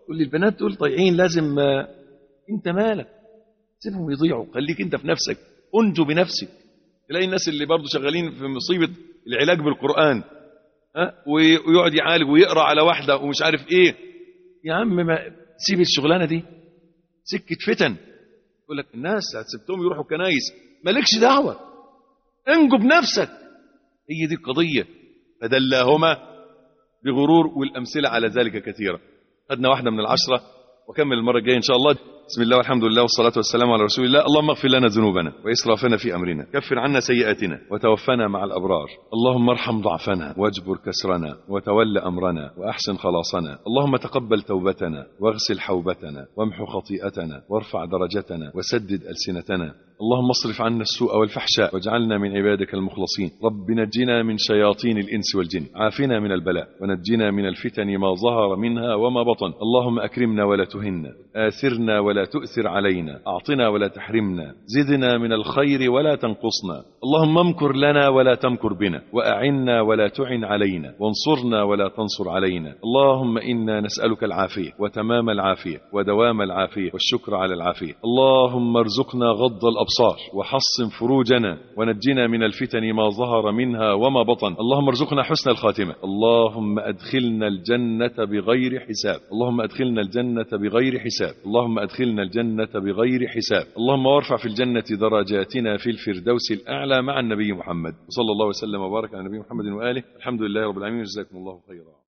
S1: تقول لي البنات دول ضايعين، لازم آه، انت مالك، سيبهم يضيعوا، خليك انت في نفسك، انجو بنفسك. تلاقي الناس اللي برضو شغالين في مصيبة العلاج بالقرآن، ها، ويقعد يعالج ويقرأ على واحدة ومش عارف ايه. يا عم ما سيب الشغلانة دي، سكة فتن. يقول لك الناس هتسبتهم يروحوا الكنايس، مالكش دعوة، انجو بنفسك. هي دي القضية. فدلاهما بغرور، والأمثلة على ذلك كثيرة. خدنا واحدة من العشرة وكمل المرة الجاية إن شاء الله. بسم الله والحمد لله والصلاة والسلام على رسول الله. اللهم اغفر لنا ذنوبنا وإسرافنا في أمرنا، كفر عنا سيئاتنا وتوفنا مع الأبرار. اللهم ارحم ضعفنا واجبر كسرنا وتول أمرنا وأحسن خلاصنا. اللهم تقبل توبتنا واغسل حوبتنا وامحو خطيئتنا وارفع درجتنا وسدد ألسنتنا. اللهم اصرف عنا السوء والفحشاء واجعلنا من عبادك المخلصين. رب نجنا من شياطين الإنس والجن، عافنا من البلاء ونجنا من الفتن ما ظهر منها وما بطن. اللهم أكرمنا ولا تهنا، آثرنا ولا تؤثر علينا، أعطنا ولا تحرمنا، زدنا من الخير ولا تنقصنا. اللهم امكر لنا ولا تمكر بنا، وأعنا ولا تعن علينا، وانصرنا ولا تنصر علينا. اللهم إنا نسألك العافية وتمام العافية ودوام العافية والشكر على العافية. اللهم ارزقنا غض الأبصار وحصن فروجنا ونجنا من الفتن ما ظهر منها وما بطن. اللهم ارزقنا حسن الخاتمة. اللهم أدخلنا الجنة بغير حساب. اللهم أدخلنا الجنة بغير حساب. اللهم أدخلنا الجنة بغير حساب. اللهم وارفع في الجنة درجاتنا في الفردوس الأعلى مع النبي محمد. صلى الله وسلم وبارك على النبي محمد وآله. الحمد لله رب العالمين. جزاكم الله خيرا.